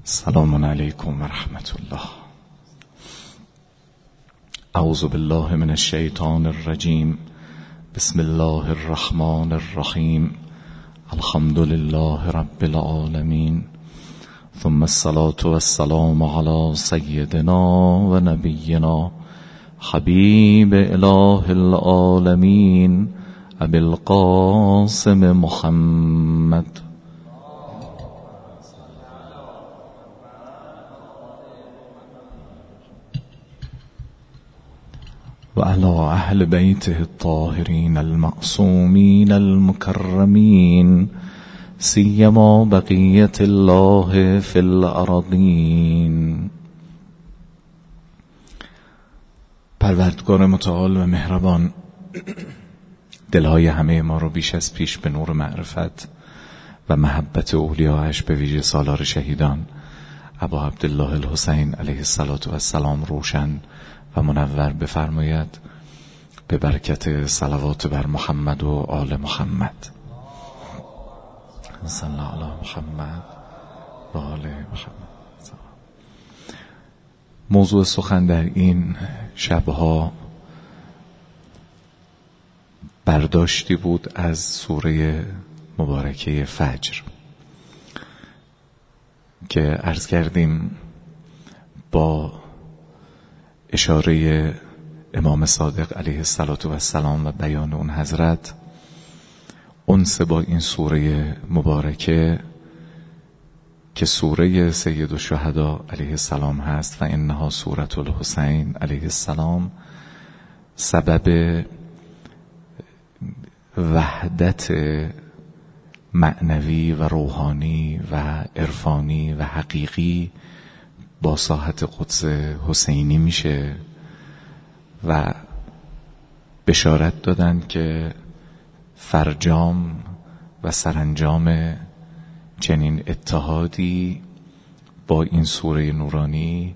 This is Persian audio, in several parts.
السلام علیکم و رحمت الله. اعوذ بالله من الشیطان الرجیم. بسم الله الرحمن الرحیم. الحمد لله رب العالمین، ثم الصلاة والسلام علی سیدنا و نبینا حبیب اله العالمین ابی القاسم محمد و علی اهل بیته الطاهرین المعصومین المکرمین، سیما بقیت الله فی الارضین. پروردگار متعال و مهربان دلهای همه ما رو بیش از پیش به نور معرفت و محبت اولیاءش، به ویژه سالار شهیدان ابا عبدالله الحسین علیه السلام روشن و منور بفرماید، به برکت صلوات بر محمد و آل محمد. صلی الله علی محمد و آل محمد. موضوع سخن در این شبها برداشتی بود از سوره مبارکه فجر که عرض کردیم با اشاره امام صادق علیه السلام و بیان اون حضرت، انس با این سوره مبارکه که سوره سید الشهدا علیه السلام هست و انها سوره الحسین علیه السلام، سبب وحدت معنوی و روحانی و عرفانی و حقیقی با ساحت قدس حسینی میشه و بشارت دادن که فرجام و سرانجام چنین اتحادی با این سوره نورانی،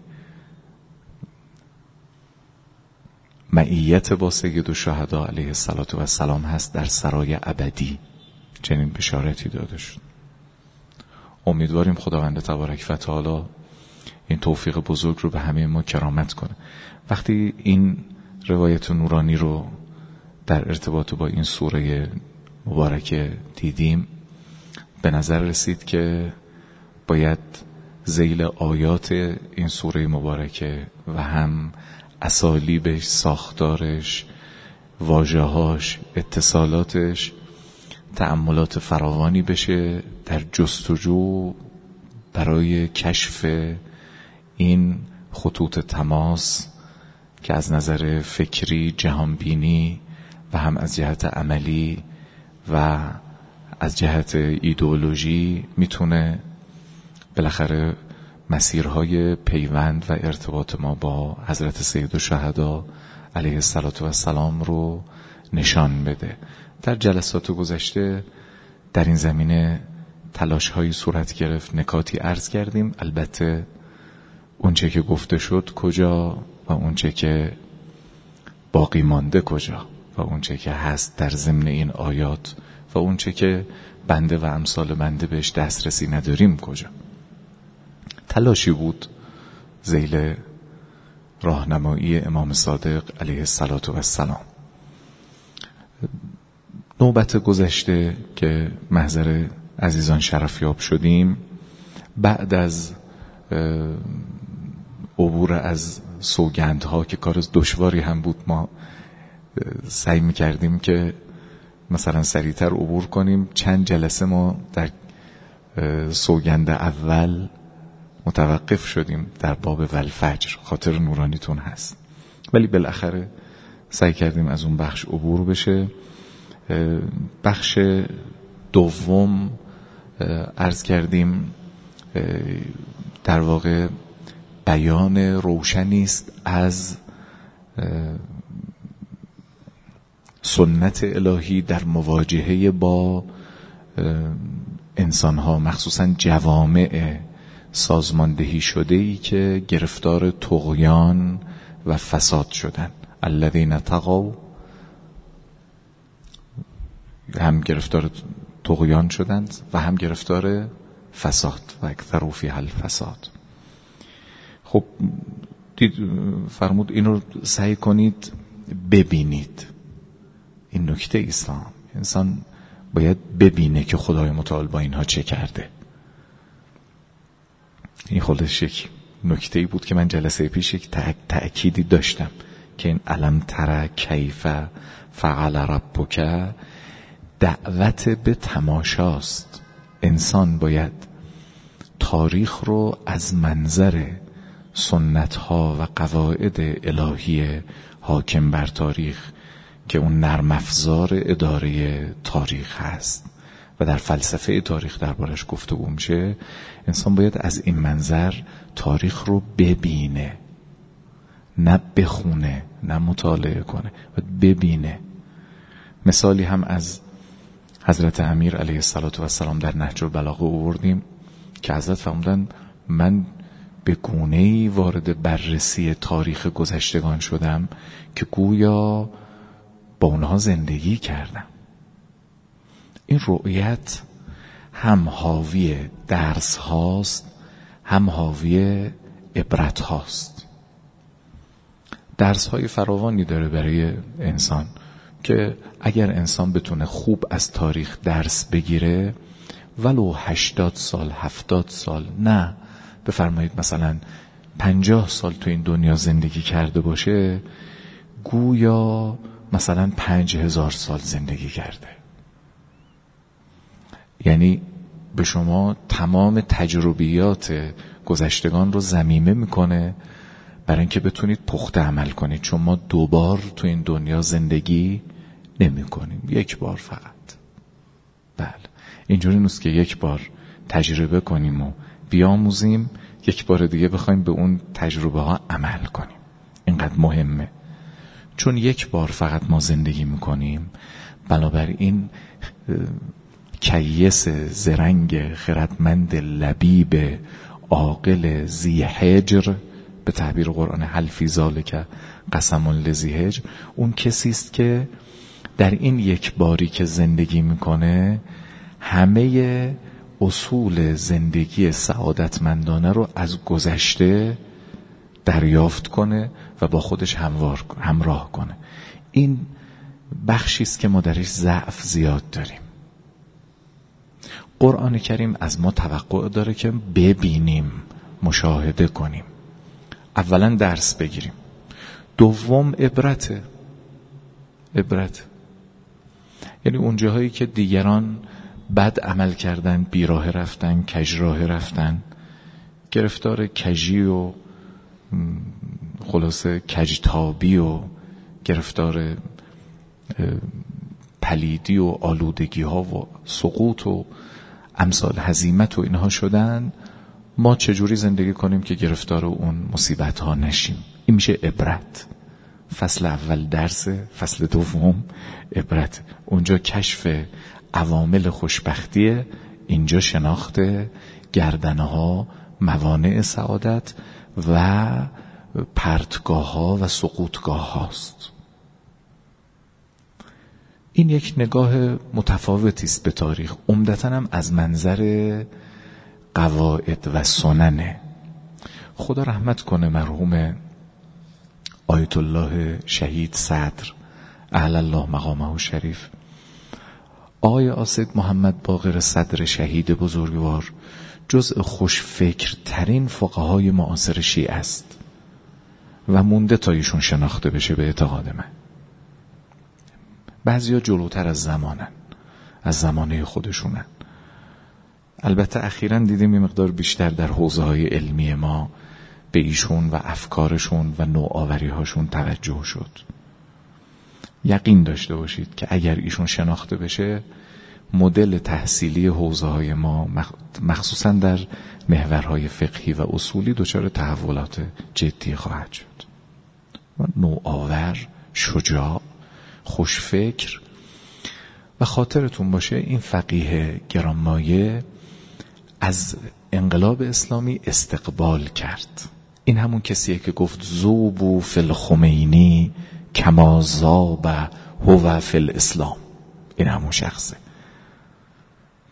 معیت با سید الشهدا علیه السلام هست در سرای ابدی. چنین بشارتی داده شد. امیدواریم خداوند تبارک و تعالی این توفیق بزرگ رو به همه ما کرامت کنه. وقتی این روایت نورانی رو در ارتباط با این سوره مبارکه دیدیم، به نظر رسید که باید ذیل آیات این سوره مبارکه و هم اسالیبش، ساختارش، واژه‌هاش، اتصالاتش تأملات فراوانی بشه در جستجو برای کشف این خطوط تماس که از نظر فکری، جهانبینی و هم از جهت عملی و از جهت ایدئولوژی میتونه بالاخره مسیرهای پیوند و ارتباط ما با حضرت سید الشهدا علیه السلام رو نشان بده. در جلسات گذشته در این زمینه تلاش‌هایی صورت گرفت، نکاتی عرض کردیم. البته اونچه که گفته شد کجا و اونچه که باقی مانده کجا و اونچه که هست در ضمن این آیات و اونچه که بنده و امثال بنده بهش دسترسی نداریم کجا. تلاشی بود ذیل راهنمایی امام صادق علیه السلام. نوبت گذشته که محضر عزیزان شرفیاب شدیم، بعد از عبور از سوگندها که کار دشواری هم بود، ما سعی میکردیم که مثلا سریعتر عبور کنیم. چند جلسه ما در سوگند اول متوقف شدیم در باب والفجر، خاطر نورانیتون هست، ولی بالاخره سعی کردیم از اون بخش عبور بشه. بخش دوم عرض کردیم در واقع بیان روشنی است از سنت الهی در مواجهه با انسانها، مخصوصا جوامع سازماندهی شده ای که گرفتار طغیان و فساد شدن. الذین طغوا، هم گرفتار طغیان شدند و هم گرفتار فساد و اکثروا فیها الفساد. خب دید فرمود اینو سعی کنید ببینید. این نکته اسلام، انسان باید ببینه که خدای متعال با اینها چه کرده. این خودش یک نکته‌ای بود که من جلسه پیش یک تأکیدی داشتم که این الم تر کیف فعل ربک دعوت به تماشاست. انسان باید تاریخ رو از منظر سنت‌ها و قواعد الهی حاکم بر تاریخ که اون نرم افزار اداره تاریخ هست و در فلسفه تاریخ دربارش گفتگو میشه، انسان باید از این منظر تاریخ رو ببینه، نه بخونه، نه مطالعه کنه، باید ببینه. مثالی هم از حضرت امیر علیه السلام در نهج البلاغه آوردیم که حضرت فرمودن من به گونه‌ای وارد بررسی تاریخ گذشتگان شدم که گویا با اونها زندگی کردم. این رؤیت هم حاوی درس هاست، هم حاوی عبرت هاست. درس های فراوانی داره برای انسان که اگر انسان بتونه خوب از تاریخ درس بگیره، ولو 80 سال 70 سال، نه بفرمایید مثلا 50 سال تو این دنیا زندگی کرده باشه، گویا مثلا 5000 سال زندگی کرده. یعنی به شما تمام تجربیات گذشتگان رو ضمیمه میکنه برای اینکه بتونید پخته عمل کنید، چون ما دوبار تو این دنیا زندگی نمی کنیم، یک بار فقط. بله، اینجوری نیست که یک بار تجربه کنیم و بیاموزیم، یک بار دیگه بخوایم به اون تجربه ها عمل کنیم. اینقدر مهمه، چون یک بار فقط ما زندگی میکنیم. بنابراین کیس زرنگ خردمند لبیب عاقل ذی حجر، به تعبیر قرآن هل فی ذالک قسم لذی حجر، اون کسی است که در این یک باری که زندگی میکنه همه اصول زندگی سعادتمندانه رو از گذشته دریافت کنه و با خودش همراه کنه. این بخشی است که ما درش ضعف زیاد داریم. قرآن کریم از ما توقع داره که ببینیم، مشاهده کنیم، اولا درس بگیریم، دوم عبرت. یعنی اون جاهایی که دیگران بد عمل کردن، بیراه رفتن، کجراه رفتن، گرفتار کجی و خلاصه کجتابی و گرفتار پلیدی و آلودگی ها و سقوط و امثال هزیمت و اینها شدن، ما چجوری زندگی کنیم که گرفتار اون مصیبت ها نشیم. این میشه عبرت. فصل اول درس، فصل دوم عبرت. اونجا کشف عوامل خوشبختیه، اینجا شناخت گردنه ها، موانع سعادت و پرتگاه ها و سقوطگاه هاست. این یک نگاه متفاوتی است به تاریخ، عمدتاً هم از منظر قواعد و سننه. خدا رحمت کنه مرحوم آیت الله شهید صدر اعلی الله مقامه شریف. آقای آسد محمد باقر صدر شهید بزرگوار جزء خوشفکرترین فقهای معاصر شیعه است و مونده تا ایشون شناخته بشه به اعتقاد من. بعضیا جلوتر از زمانن، از زمانه خودشونن. البته اخیراً دیدیم یه مقدار بیشتر در حوزه‌های علمی ما به ایشون و افکارشون و نوآوری‌هاشون توجه شد. یقین داشته باشید که اگر ایشون شناخته بشه، مدل تحصیلی حوزه‌های ما مخصوصاً در محورهای فقهی و اصولی دچار تحولات جدی خواهد شد. نوآور، شجاع، خوشفکر. و خاطرتون باشه این فقیه گرانمایه از انقلاب اسلامی استقبال کرد. این همون کسیه که گفت ذوبوا فی الخمینی کما ذاب هو فی الاسلام. این همون شخصه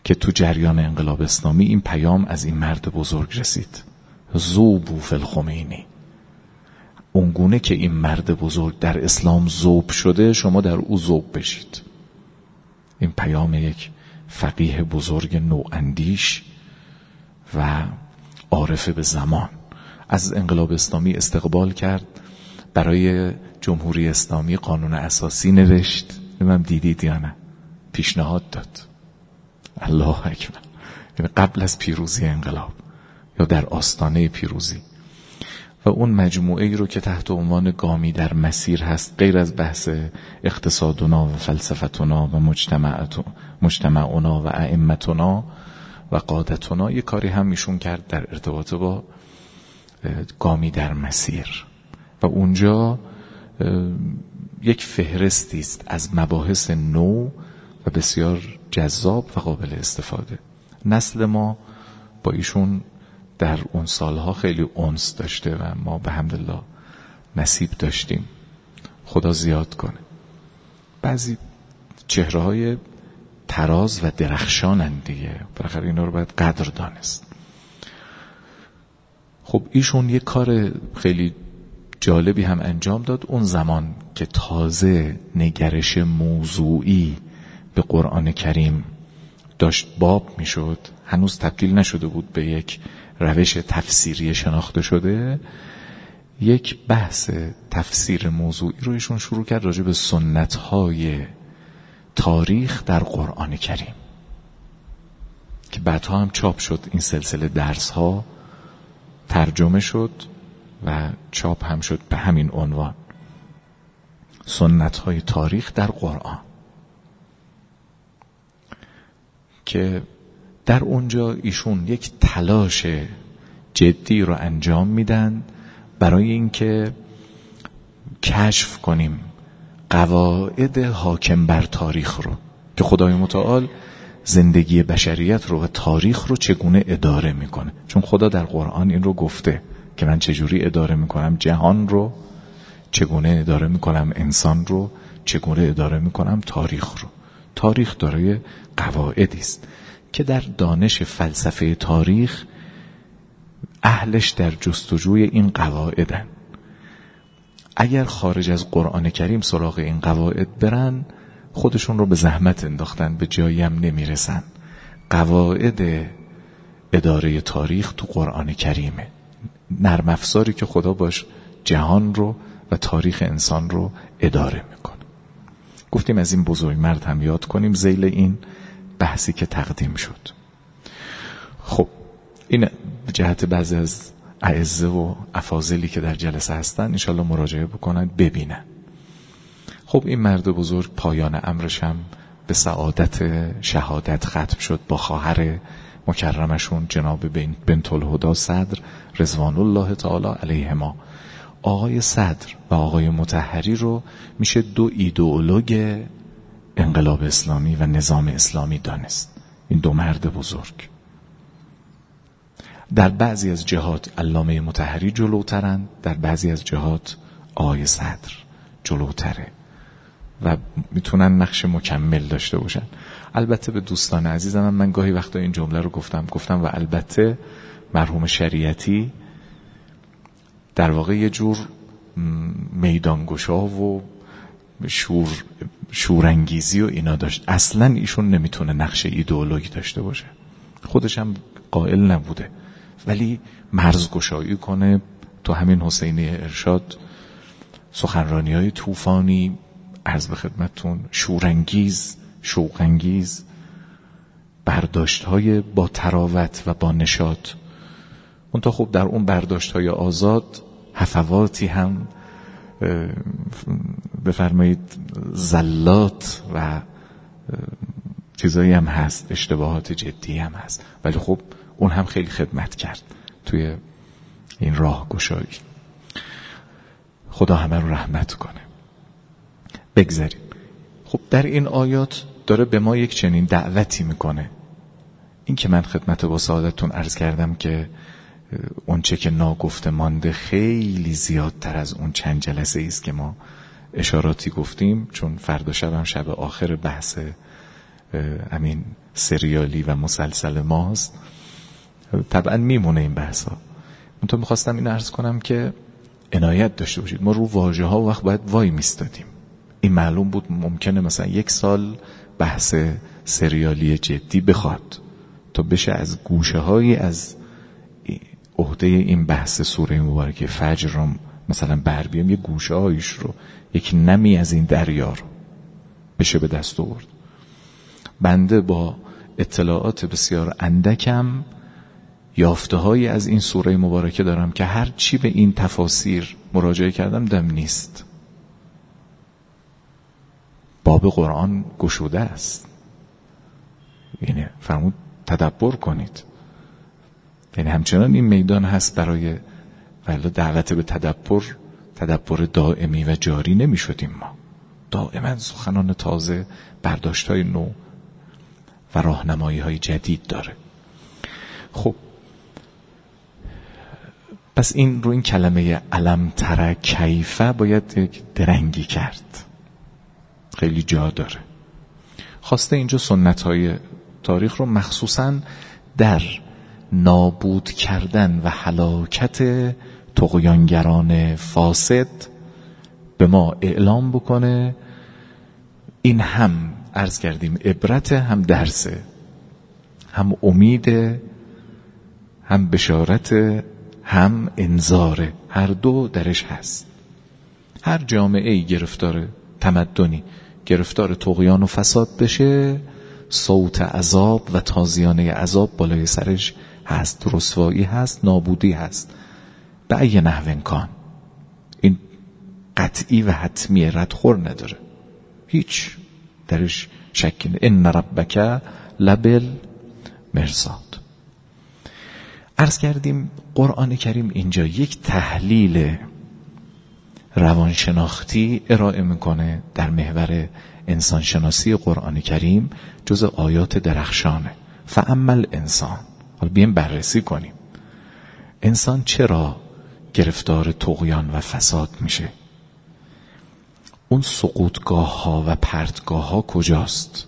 که تو جریان انقلاب اسلامی این پیام از این مرد بزرگ رسید: ذوبوا فی الخمینی. اونگونه که این مرد بزرگ در اسلام ذوب شده، شما در او ذوب بشید. این پیام یک فقیه بزرگ نواندیش و عارف به زمان از انقلاب اسلامی استقبال کرد، برای جمهوری اسلامی قانون اساسی نوشت. نمیدونم دیدید یا نه، پیشنهاد داد. الله اکبر. یعنی قبل از پیروزی انقلاب یا در آستانه پیروزی. و اون مجموعه ای رو که تحت عنوان گامی در مسیر هست، غیر از بحث اقتصادنا و فلسفتنا و مجتمعنا و ائمتنا و قادتنا، یه کاری هم ایشون کرد در ارتباط با گامی در مسیر و اونجا یک فهرستی است از مباحث نو و بسیار جذاب و قابل استفاده. نسل ما با ایشون در اون سالها خیلی انس داشته و ما به حمدالله نصیب داشتیم. خدا زیاد کنه. بعضی چهره‌های تراز و درخشانند دیگه، بالاخره اینا رو باید قدر دانست. خب ایشون یک کار خیلی جالبی هم انجام داد اون زمان که تازه نگرش موضوعی به قرآن کریم داشت باب می شد، هنوز تبدیل نشده بود به یک روش تفسیری شناخته شده. یک بحث تفسیر موضوعی رو ایشون شروع کرد راجع به سنت‌های تاریخ در قرآن کریم که بعدها هم چاپ شد. این سلسله درس‌ها ترجمه شد و چاپ هم شد به همین عنوان، سنت‌های تاریخ در قرآن، که در اونجا ایشون یک تلاش جدی رو انجام میدن برای اینکه کشف کنیم قواعد حاکم بر تاریخ رو، که خدای متعال زندگی بشریت رو و تاریخ رو چگونه اداره میکنه. چون خدا در قرآن این رو گفته که من چجوری اداره میکنم جهان رو، چگونه اداره میکنم انسان رو، چگونه اداره میکنم تاریخ رو. تاریخ دارای قواعدی است که در دانش فلسفه تاریخ اهلش در جستجوی این قواعدن. اگر خارج از قرآن کریم سراغ این قواعد برن، خودشون رو به زحمت انداختن، به جایی هم نمیرسن. قواعد اداره تاریخ تو قرآن کریمه، نرم افزاری که خدا باش جهان رو و تاریخ انسان رو اداره میکنه. گفتیم از این بزرگمرد هم یاد کنیم ذیل این بحثی که تقدیم شد. خب این جهت بعضی از اعزه و افاضلی که در جلسه هستن انشالله مراجعه بکنن ببینن. خب این مرد بزرگ پایان امرش هم به سعادت شهادت ختم شد با خواهر مکرمشون جناب بنت الهدی صدر رضوان الله تعالی علیهما. آقای صدر و آقای مطهری رو میشه دو ایدئولوگ انقلاب اسلامی و نظام اسلامی دانست. این دو مرد بزرگ در بعضی از جهات علامه مطهری جلوترن، در بعضی از جهات آقای صدر جلوتره و میتونن نقش مکمل داشته باشن. البته به دوستان عزیزم من گاهی وقتا این جمله رو گفتم و البته مرحوم شریعتی در واقع یه جور میدانگشا و شورانگیزی و اینا داشت. اصلا ایشون نمیتونه نقش ایدئولوژی داشته باشه، خودش هم قائل نبوده، ولی مرزگشایی کنه. تو همین حسینی ارشاد سخنرانی‌های طوفانی، عرض به خدمتتون، شورانگیز، شوق‌انگیز، برداشت‌های با تراوت و با نشاط. اون تا خب در اون برداشت‌های آزاد هفواتی هم بفرمایید زلات و چیزایی هم هست، اشتباهات جدی هم هست، ولی خب اون هم خیلی خدمت کرد توی این راهگشایی. خدا همه رو رحمت کنه. بگذاریم. خب در این آیات داره به ما یک چنین دعوتی میکنه. این که من خدمت با سعادتتون عرض کردم که اون چه که ناگفته مانده خیلی زیادتر از اون چند جلسه است که ما اشاراتی گفتیم، چون فردا شب هم شب آخر بحث امین سریالی و مسلسل ماست، طبعا میمونه این بحثا. من میخواستم این عرض کنم که عنایت داشته باشید. ما رو واژه ها وقت باید وای میستادیم. این معلوم بود ممکنه مثلا 1 سال بحث سریالی جدی بخواد تا بشه از گوشه هایی از عهده این بحث سوره مبارکه فجر رو مثلا بر بیام، یه گوشه هایش رو، یک نمی از این دریا رو بشه به دست آورد. بنده با اطلاعات بسیار اندکم یافته هایی از این سوره مبارکه دارم که هر چی به این تفاسیر مراجعه کردم دم نیست. باب قرآن گشوده است، یعنی فرمود تدبر کنید. یعنی همچنان این میدان هست برای ولی دعوت به تدبر دائمی و جاری نمی شدیم. ما دائما سخنان تازه، برداشت های نو و راهنمایی های جدید داره. خب پس این رو این کلمه الم تر کیفه باید یک درنگی کرد، خیلی جا داره. خواسته اینجا سنت های تاریخ رو مخصوصاً در نابود کردن و هلاکت طغیانگران فاسد به ما اعلام بکنه. این هم عرض کردیم عبرت، هم درسه، هم امید، هم بشارت، هم انذاره. هر دو درش هست. هر جامعه‌ای گرفتار تمدنی گرفتار طغیان و فساد بشه، صوت عذاب و تازیانه عذاب بالای سرش هست، رسوایی هست، نابودی هست، به ای نحو امکان. این قطعی و حتمی، ردخور نداره، هیچ درش شکی نه. ان ربک لبل مرصاد. عرض کردیم قرآن کریم اینجا یک تحلیل روانشناختی ارائه میکنه در محور انسانشناسی. قرآن کریم جز آیات درخشانه. فاما الانسان، حالا بیایم بررسی کنیم انسان چرا گرفتار طغیان و فساد میشه، اون سقوطگاه ها و پرتگاه ها کجاست.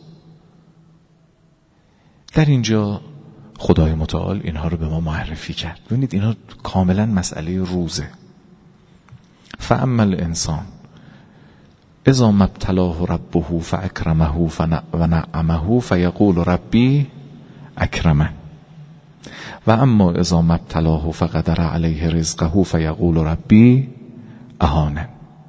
در اینجا خدای متعال اینها رو به ما معرفی کرد. ببینید اینا کاملا مسئله روزه. فاما الانسان اذا ما ابتلاه ربه فاکرمه و نعمه فیقول ربی اکرمن و اما اذا ما ابتلاه فقدر علیه رزقه فیقول ربی اهانن.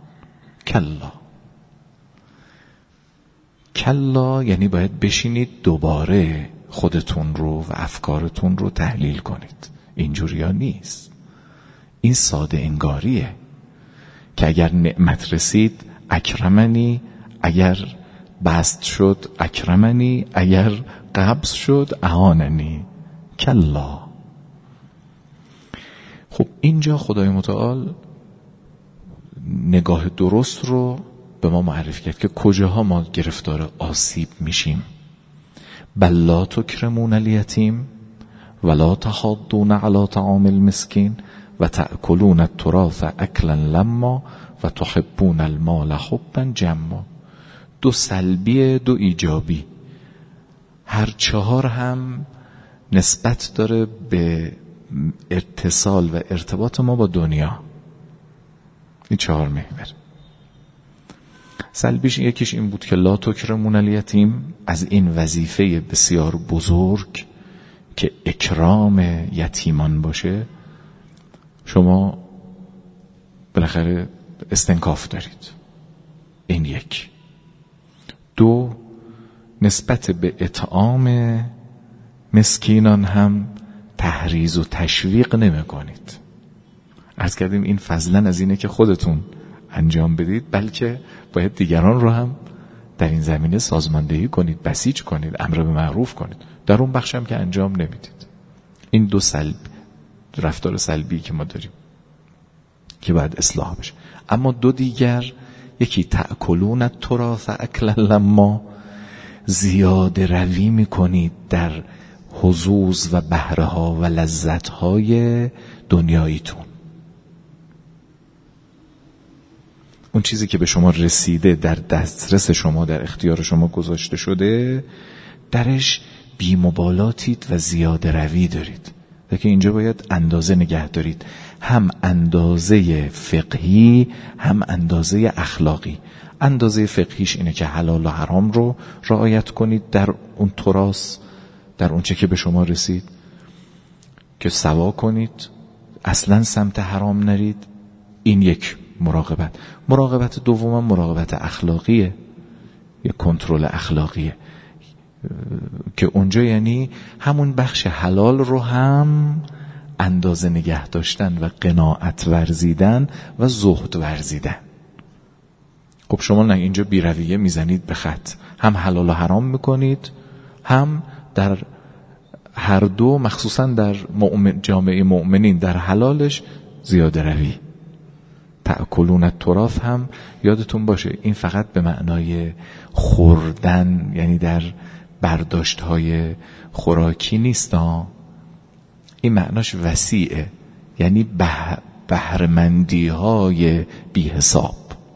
کلا یعنی باید بشینید دوباره خودتون رو و افکارتون رو تحلیل کنید. اینجوری ها نیست. این ساده انگاریه که اگر نعمت رسید اکرمنی، اگر بست شد اکرمنی، اگر قبض شد اهاننی. کلا. خب اینجا خدای متعال نگاه درست رو به ما معرفی کرد که کجاها ما گرفتار آسیب میشیم. بل لا تکرمون الیتیم ولا تحاضون علی طعام المسکین و تأکلون التراث اکلا لما و تحبون المال حبا جما. 2 سلبی 2 ایجابی، هر 4 هم نسبت داره به اتصال و ارتباط ما با دنیا. این 4 محور. سلبیش یکیش این بود که لا تکرمون الیتیم، از این وظیفه بسیار بزرگ که اکرام یتیمان باشه شما بالاخره استنکاف دارید. این 1. 2 نسبت به اطعام مسکینان هم تحریض و تشویق نمی کنید. عرض کردیم این فضلا از اینه که خودتون انجام بدید، بلکه باید دیگران رو هم در این زمینه سازماندهی کنید، بسیج کنید، امر به معروف کنید. در اون بخش هم که انجام نمیدید. این 2 رفتار سلبی که ما داریم که باید اصلاح بشه. اما 2 دیگر، یکی تأکلون التراث اکلا لما، زیاده روی میکنید در حظوظ و بهره ها و لذت های دنیاییتون. اون چیزی که به شما رسیده، در دسترس شما، در اختیار شما گذاشته شده، درش بی‌مبالاتید و زیاده روی دارید. که اینجا باید اندازه نگه دارید، هم اندازه فقهی هم اندازه اخلاقی. اندازه فقهیش اینه که حلال و حرام رو رعایت کنید در اون تراث، در اون چه که به شما رسید، که سوا کنید، اصلا سمت حرام نرید. این یک مراقبت. مراقبت دوم مراقبت اخلاقیه، یک کنترل اخلاقیه که اونجا یعنی همون بخش حلال رو هم اندازه نگه داشتن و قناعت ورزیدن و زهد ورزیدن. خب شما نه اینجا بی‌رویه میزنید به خط، هم حلال و حرام میکنید، هم در هر دو، مخصوصا در جامعه مؤمنین، در حلالش زیاده روی. تأکلون التراث هم یادتون باشه این فقط به معنای خوردن، یعنی در برداشت‌های خوراکی نیست، این معناش وسیعه، یعنی بهره‌مندی‌های بی حساب.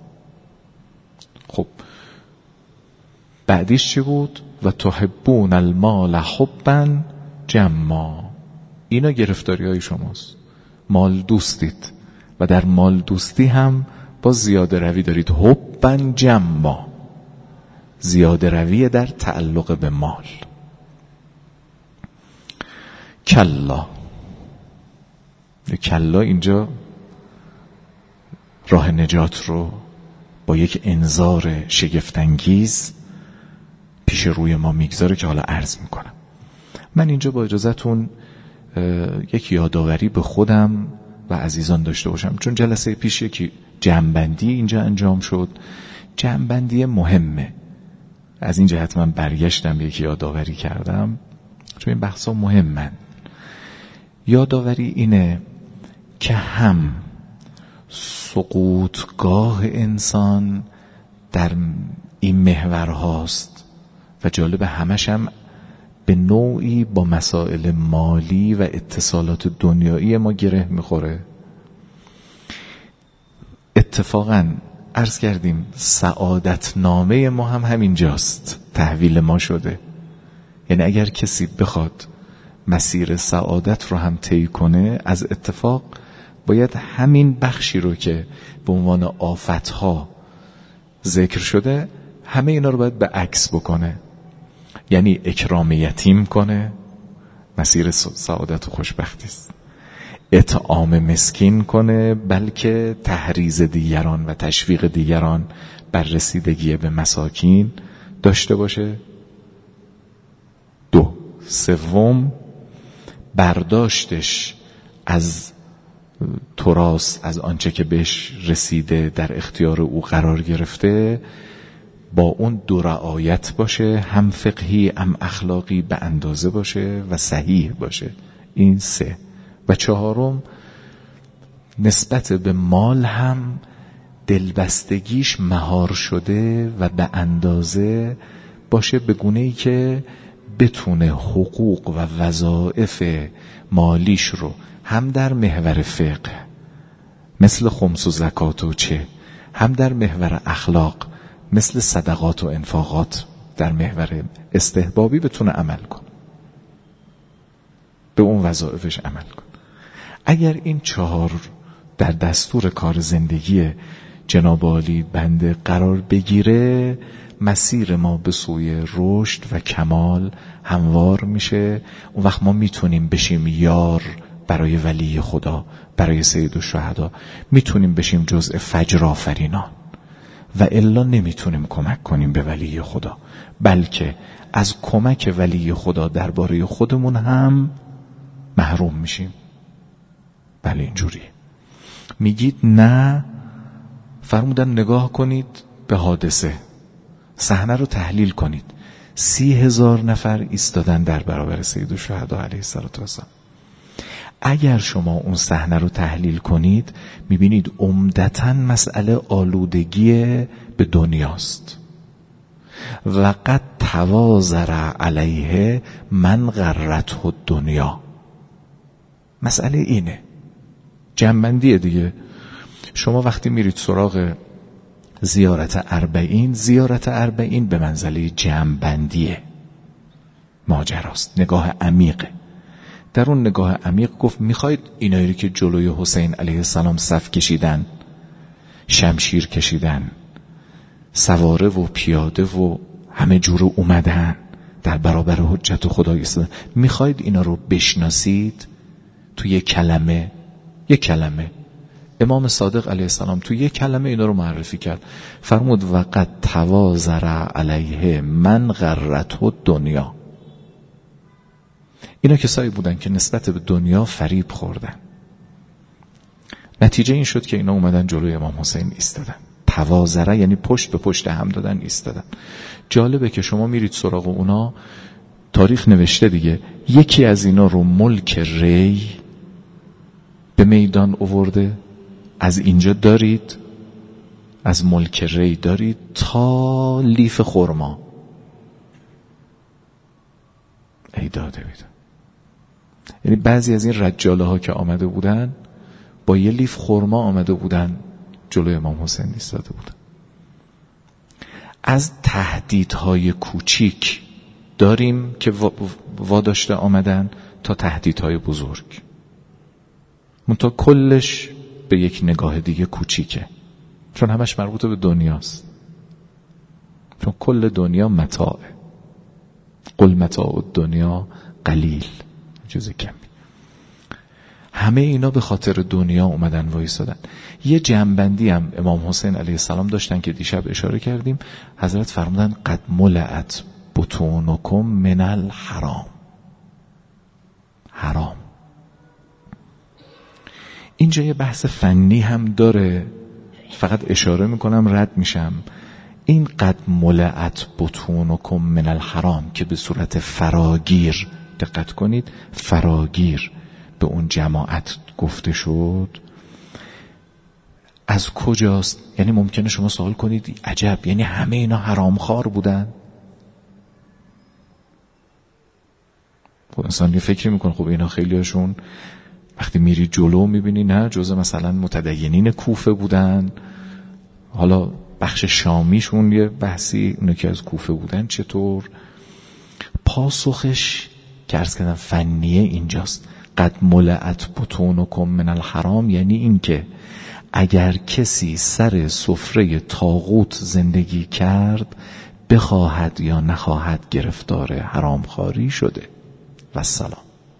خب بعدیش چی بود؟ و تحبون المال حبا جما. اینا گرفتاری‌های شماست، مال دوستید و در مال دوستی هم با زیاده روی دارید. حبا جما، زیاده روی در تعلق به مال. کلا اینجا راه نجات رو با یک انذار شگفت‌انگیز پیش روی ما میگذاره که حالا عرض میکنم. من اینجا با اجازهتون یک یادآوری به خودم و عزیزان داشته باشم، چون جلسه پیش یکی جمع‌بندی اینجا انجام شد. جمع‌بندی مهمه، از این جهت من برگشتم یکی یادآوری کردم، چون این بحثا مهمن. یادآوری اینه که هم سقوطگاه انسان در این محور هاست و جالب همش هم به نوعی با مسائل مالی و اتصالات دنیایی ما گره میخوره. اتفاقاً عرض کردیم سعادت نامه ما هم همینجاست، تحویل ما شده. یعنی اگر کسی بخواد مسیر سعادت رو هم طی کنه، از اتفاق باید همین بخشی رو که به عنوان آفتها ذکر شده، همه اینا رو باید به عکس بکنه. یعنی اکرام یتیم کنه، مسیر سعادت و خوشبختی است. اطعام مسکین کنه، بلکه تحریض دیگران و تشویق دیگران بر رسیدگی به مساکین داشته باشه. 2. سوم، برداشتش از تراث، از آنچه که بهش رسیده، در اختیار او قرار گرفته، با اون 2 رعایت باشه، هم فقهی هم اخلاقی، به اندازه باشه و صحیح باشه. این 3. و 4م، نسبت به مال هم دلبستگیش مهار شده و به اندازه باشه، به گونه‌ای که بتونه حقوق و وظایف مالیش رو هم در محور فقه مثل خمس و زکات و چه، هم در محور اخلاق مثل صدقات و انفاقات در محور استحبابی بتونه عمل کنه، به اون وظایفش عمل کنه. اگر این 4 در دستور کار زندگی جناب عالی بنده قرار بگیره، مسیر ما به سوی رشد و کمال هموار میشه. اون وقت ما میتونیم بشیم یار برای ولی خدا، برای سید الشهدا، میتونیم بشیم جزء فجر آفرینان، و الا نمیتونیم کمک کنیم به ولی خدا، بلکه از کمک ولی خدا درباره خودمون هم محروم میشیم. بله اینجوری میگید نه، فرمودن نگاه کنید به حادثه، صحنه رو تحلیل کنید. 30,000 نفر ایستادن در برابر سید الشهدا علیه السلام. اگر شما اون صحنه رو تحلیل کنید، میبینید عمدتاً مسئله آلودگی به دنیاست. و قد توازر علیه من غرته الدنیا. مسئله اینه. جنبندیه دیگه. شما وقتی میرید سراغ زیارت 40، زیارت 40 به منزله جمع‌بندیه. ماجراست، نگاه عمیقه. در اون نگاه عمیق گفت میخواید اینایی که جلوی حسین علیه السلام صف کشیدن، شمشیر کشیدن، سواره و پیاده و همه جور اومدن در برابر حجت خدا ایستادن، میخواید اینا رو بشناسید؟ تو یک کلمه امام صادق علیه السلام تو یک کلمه اینا رو معرفی کرد. فرمود وقد توازر علیه من غرته دنیا. اینا کسایی بودن که نسبت به دنیا فریب خوردن. نتیجه این شد که اینا اومدن جلوی امام حسین ایستادن. توازره یعنی پشت به پشت هم دادن ایستادن. جالبه که شما میرید سراغ اونا، تاریخ نوشته دیگه، یکی از اینا رو ملک ری به میدان آورده. از اینجا دارید، از ملک ری دارید تا لیف خرما، ای داده بیدن. یعنی بعضی از این رجاله ها که آمده بودن با یه لیف خرما آمده بودن جلوی امام حسین ایستاده بودن. از تهدیدهای کوچیک داریم که واداشته آمدن تا تهدیدهای بزرگ. منتها کلش به یک نگاه دیگه کوچیکه، چون همش مربوط به دنیاست، چون کل دنیا متاعه. قل متاع الدنیا قلیل، چیز کمی. همه اینا به خاطر دنیا اومدن وایسادن. یه جنبندی هم امام حسین علیه السلام داشتن که دیشب اشاره کردیم. حضرت فرمودن قد ملعت بطونکم من الحرام. حرام اینجا یه بحث فنی هم داره، فقط اشاره میکنم رد میشم. این قد ملعت بطونکم من الحرام که به صورت فراگیر، دقت کنید، فراگیر به اون جماعت گفته شد، از کجاست؟ یعنی ممکنه شما سوال کنید عجب، یعنی همه اینا حرامخوار بودن؟ خب انسان یه فکری میکنه خب اینا خیلی هاشون وقتی میری جلو میبینی نه جزء مثلا متدینین کوفه بودن، حالا بخش شامیشون یه بحثی اونه که از کوفه بودن چطور؟ پاسخش که عرض کردم فنیه اینجاست. قد ملعت بطونکم من الحرام یعنی این که اگر کسی سر سفره طاغوت زندگی کرد، بخواهد یا نخواهد گرفتار حرامخواری شده. و السلام.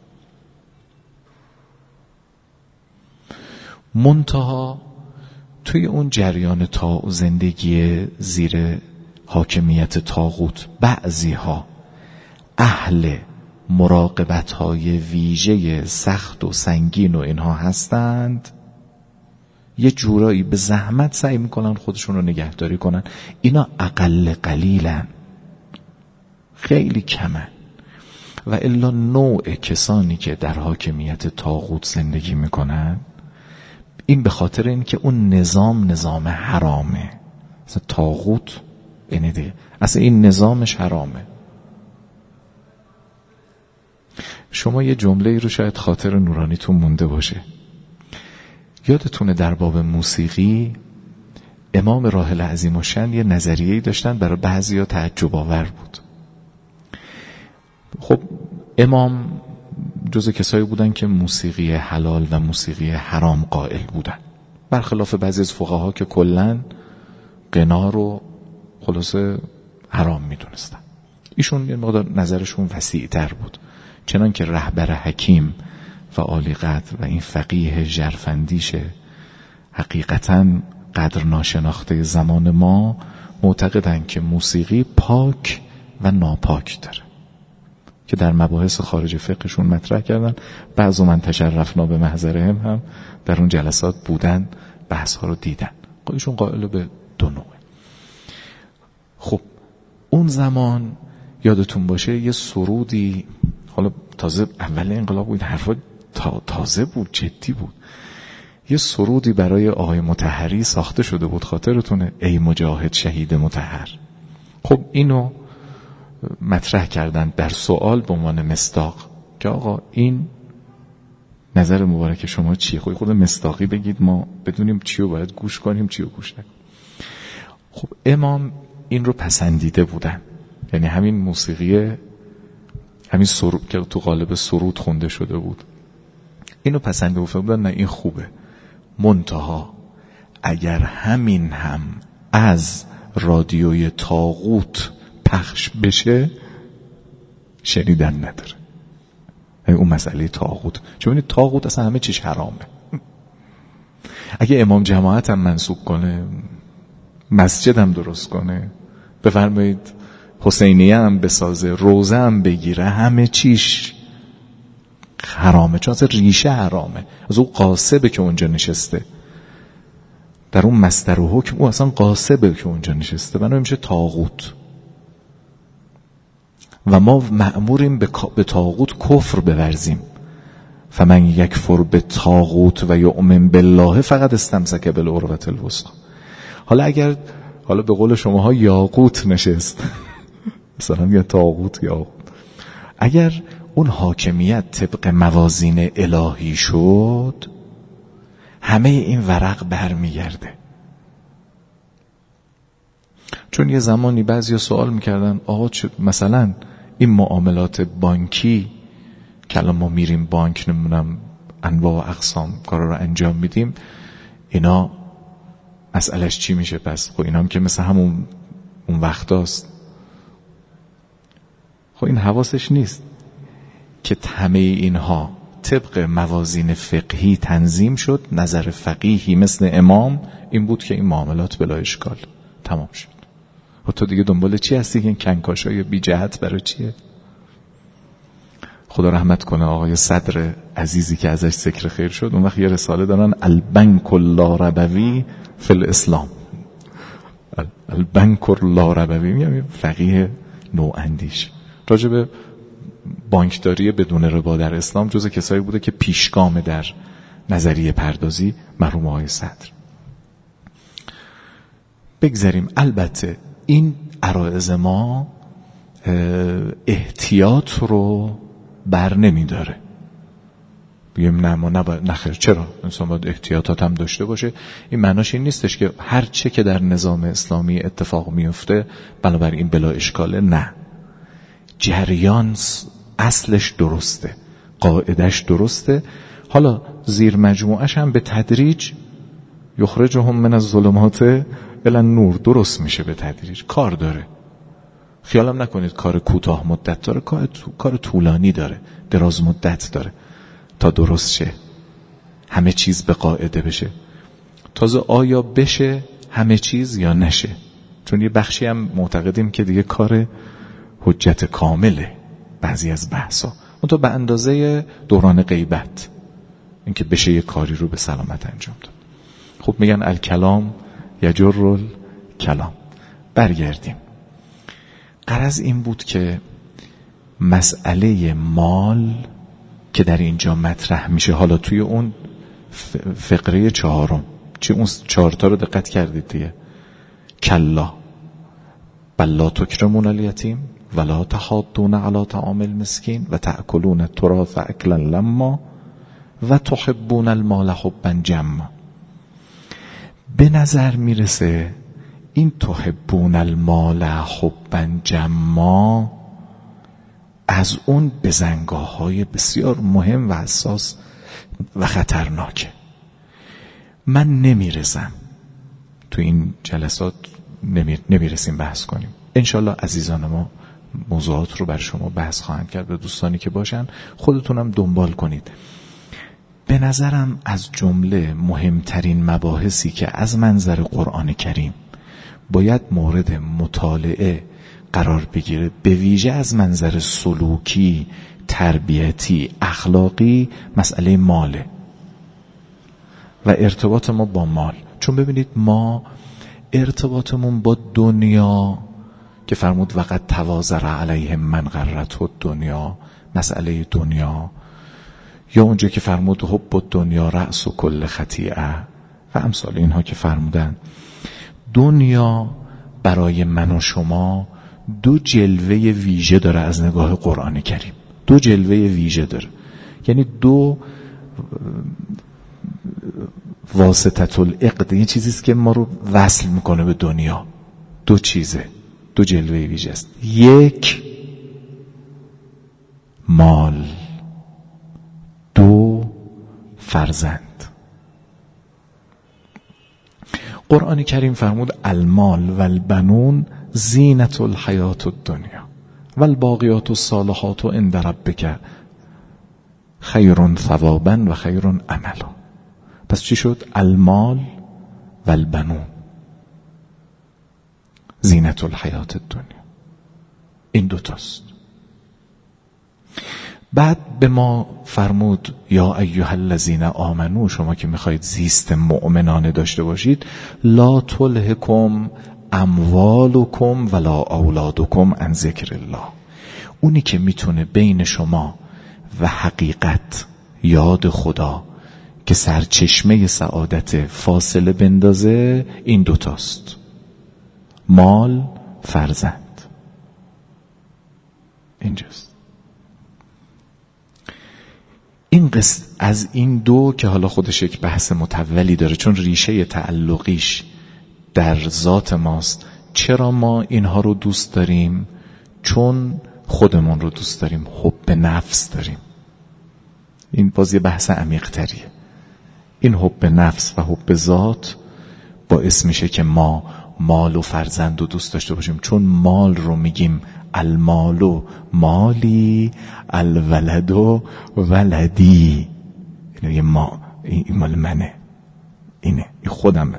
منتها توی اون جریان زندگی زیر حاکمیت طاغوت، بعضی ها اهل مراقبت های ویژه سخت و سنگین و اینها هستند، یه جورایی به زحمت سعی میکنن خودشون رو نگهداری کنن. اینا اقل قلیلن، خیلی کمن. و الا نوع کسانی که در حاکمیت طاغوت زندگی میکنن، این به خاطر این که اون نظام حرامه. اصلا طاغوت اینه دیگه، اصلا این نظامش حرامه. شما یه جمله رو شاید خاطر نورانیتون مونده باشه. یادتونه در باب موسیقی امام راحل عظیم الشأن یه نظریه‌ای داشتن، برای بعضیا تعجب آور بود. خب امام جزء کسایی بودن که موسیقی حلال و موسیقی حرام قائل بودن، برخلاف بعضی از فقها که کلن غنا رو خلاصه حرام میدونستن. ایشون یه مقدار نظرشون وسیع‌تر بود، چنان که رهبر حکیم و عالی قدر و این فقیه ژرفندیشه حقیقتاً قدر ناشناخته زمان ما معتقدن که موسیقی پاک و ناپاک داره، که در مباحث خارج فقهشون مطرح کردن. بعضو من تشرفنا به محضرهم هم در اون جلسات بودن، بحث ها رو دیدن. ایشون قائل به دو نوعه. خب اون زمان یادتون باشه یه سرودی، حالا تازه اول انقلاب بود، حرفا تازه بود، جدی بود، یه سرودی برای آقای مطهری ساخته شده بود، خاطرتونه؟ ای مجاهد شهید مطهر. خب اینو مطرح کردن در سوال به عنوان مصداق که آقا این نظر مبارک شما چیه؟ خود مصداقی بگید ما بدونیم چی رو باید گوش کنیم چی رو گوش نکنیم. خب امام این رو پسندیده بودن، یعنی همین موسیقی همین سرود که تو قالب سرود خونده شده بود، اینو پسند گفته بودن نه این خوبه، منتها اگر همین هم از رادیوی طاغوت پخش بشه شنیدن نداره. اون مسئله طاغوت، چون ببینید طاغوت اصلا همه چیش حرامه. اگه امام جماعت هم منصوب کنه، مسجد هم درست کنه، بفرمایید حسینیه هم بسازه، روزه هم بگیره، همه چیش حرامه، چون اصلا ریشه حرامه. از اون قاسبه که اونجا نشسته، در اون مصدر و حکم او اصلا قاسبه که اونجا نشسته، بنابراین میشه طاغوت. و ما مأموریم به طاغوت کفر بورزیم. فمن یکفر بالطاغوت و یؤمن بالله فقد استمسک بالعروة الوثقی. حالا اگر به قول شماها یاقوت نشست مثلا یه طاغوت یاقوت، اگر اون حاکمیت طبق موازین الهی شد، همه این ورق برمیگرده. چون یه زمانی بعضیا سوال میکردن آقا مثلا این معاملات بانکی که الان ما میریم بانک، نمیدونم انواع و اقسام کارا رو انجام میدیم، اینا مسئلهش چی میشه؟ پس خب اینا هم که مثل همون اون وقتاست. خب این حواسش نیست که همه اینها طبق موازین فقهی تنظیم شد. نظر فقیهی مثل امام این بود که این معاملات بلا اشکال تمام شد. و تو دیگه دنبال چی هستی که این کنکاشای بی جهت برای چیه؟ خدا رحمت کنه آقای صدر عزیزی که ازش ذکر خیر شد، اون وقت یه رساله دارن البنک اللاربوی فی الاسلام. البنک اللاربوی، میگم فقیه نواندیش راجع به بانکداری بدون ربا در اسلام، جز کسایی بوده که پیشگام در نظریه پردازی مرحوم آقای صدر. بگذاریم. البته این عرایض ما احتیاط رو بر نمی داره. بگیم نه ما نخیر، چرا؟ انسان باید احتیاطات هم داشته باشه. این معناش این نیستش که هر چه که در نظام اسلامی اتفاق میفته بنابراین بلا اشکاله. نه، جریان اصلش درسته، قاعدش درسته. حالا زیر مجموعش هم به تدریج یخرجهم من الظلمات الی النور درست میشه، به تدریج کار داره. خیالم نکنید کار کوتاه مدت داره، کار طولانی داره، دراز مدت داره تا درست شه، همه چیز به قاعده بشه. تازه آیا بشه همه چیز یا نشه؟ چون یه بخشی هم معتقدیم که دیگه کار حجت کامله بعضی از بحثا، اون تو به اندازه دوران غیبت اینکه بشه یه کاری رو به سلامت انجام داد. خب میگن الکلام یجر الکلام. برگردیم. غرض این بود که مسئله مال که در اینجا مطرح میشه، حالا توی اون فقره 4 چه اون 4 تا رو دقت کردید دیگه؟ کلا بل لا تکرمون الیتیم ولا تحاضون علی طعام المسکین و تأکلون التراث اکلا لما و تحبون المال حبا جما. به نظر میرسه این تحبون المال حبا جما از اون بزنگاه‌های بسیار مهم و حساس و خطرناکه. من نمیرسم تو این جلسات، نمیرسیم بحث کنیم. انشالله عزیزان ما موضوعات رو بر شما بحث خواهند کرد، به دوستانی که باشن خودتونم دنبال کنید. به نظرم از جمله مهمترین مباحثی که از منظر قرآن کریم باید مورد مطالعه قرار بگیره، به ویژه از منظر سلوکی، تربیتی، اخلاقی، مسئله ماله و ارتباط ما با مال. چون ببینید ما ارتباطمون با دنیا که فرمود وقد تواضع علیهم من غرته الدنیا، مسئله دنیا، یا اونجا که فرمود حب الدنیا رأس کل خطیئه و امثال اینها که فرمودن، دنیا برای من و شما 2 جلوه ویژه داره از نگاه قرآن کریم. 2 جلوه ویژه داره، یعنی 2 واسطه العقد، یه چیزیست که ما رو وصل میکنه به دنیا. 2 چیزه، 2 جلوه ویژه است. یک مال، 2 فرزند. قرآن کریم فرمود المال و البنون زینت الحیات الدنیا و الباقیات الصالحات عند ربک خیر ثوابا و خیر عملا. پس چی شد؟ المال و البنون زینت الحیات الدنیا، این 2 تاست. بعد به ما فرمود یا ایها الذین آمنو، شما که میخواید زیست مؤمنانه داشته باشید، لا تلهکم اموالکم ولا اولادکم عن ذکر الله. اونی که میتونه بین شما و حقیقت، یاد خدا که سرچشمه سعادت، فاصله بندازه، این 2 تاست، مال، فرزند. اینجاست. این قصد از این 2 که حالا خودش یک بحث متولی داره، چون ریشه تعلقیش در ذات ماست. چرا ما اینها رو دوست داریم؟ چون خودمون رو دوست داریم، حب نفس داریم. این باز یه بحث عمیق تریه. این حب نفس و حب ذات باعث میشه که ما مال و فرزند رو دوست داشته باشیم. چون مال رو میگیم المال مالی الولد ولدی، یعنی این مال منه، اینه، این خودمه.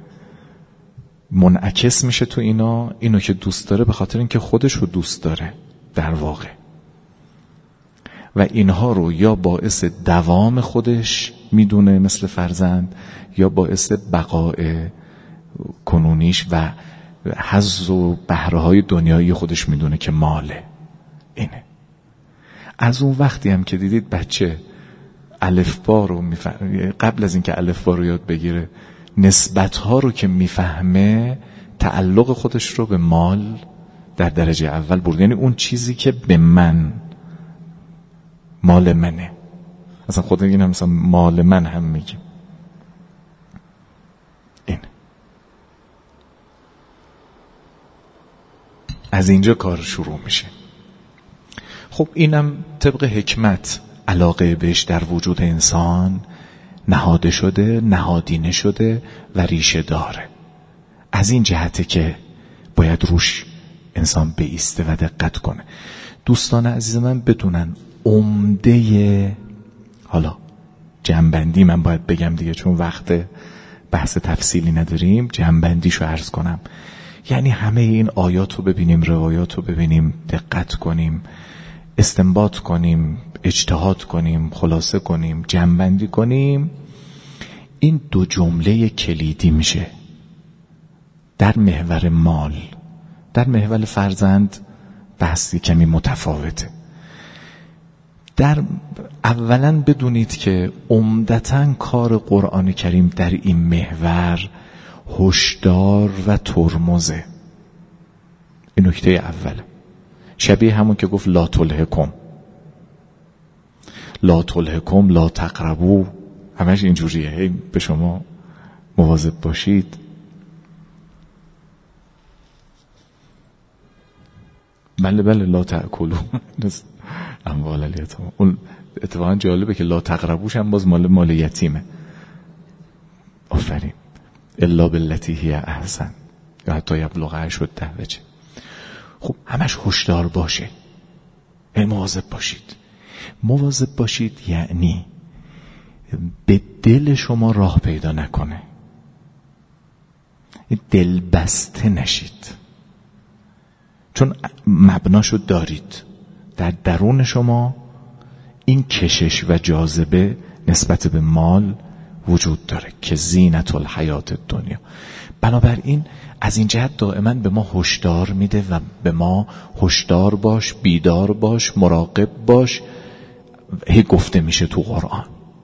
منعکس میشه تو اینو که دوست داره به خاطر اینکه خودش رو دوست داره در واقع، و اینها رو یا باعث دوام خودش میدونه مثل فرزند، یا باعث بقای کنونیش و حظ و بهره‌های دنیایی خودش میدونه که ماله، اینه. از اون وقتی هم که دیدید بچه الفبا رو قبل از اینکه الفبا رو یاد بگیره، نسبت‌ها رو که میفهمه، تعلق خودش رو به مال در درجه اول برد. یعنی اون چیزی که به من مال منه، اصلا خود این هم مثلا مال من هم میگیم، این. از اینجا کار شروع میشه. خب اینم طبق حکمت علاقه بهش در وجود انسان نهاده شده، نهادینه شده و ریشه داره. از این جهته که باید روش انسان بایسته و دقت کنه. دوستان عزیز من بدونن عمده، حالا جنبندی من باید بگم دیگه چون وقت بحث تفصیلی نداریم، جنبندیشو عرض کنم. یعنی همه این آیات رو ببینیم، روایات رو ببینیم، دقت کنیم، استنباط کنیم، اجتهاد کنیم، خلاصه کنیم، جنبندی کنیم، این 2 جمله کلیدی میشه. در محور مال، در محور فرزند بحثی کمی متفاوته. در اولا بدونید که عمدتاً کار قرآن کریم در این محور هشدار و ترمزه. این نکته اوله. شبیه همون که گفت لا تلهکم، لا تلهکم، لا تقربو، همش اینجوریه. هی به شما مواظب باشید. بله لا تأکلو اموال الیتام. اون اتفاقا جالبه که لا تقربوش هم باز مال یتیمه. آفرین. الا باللتی هی احسن یا حتی یبلغ اشده وجه. خب همش هشدار باشه، مواظب باشید. مواظب باشید یعنی به دل شما راه پیدا نکنه، دل بسته نشید، چون مبناشو دارید. در درون شما این کشش و جاذبه نسبت به مال وجود داره که زینت الحیات دنیا. بنابراین از این جهت دائما به ما هشدار میده و به ما هشدار باش، بیدار باش، مراقب باش، هی گفته میشه تو قرآن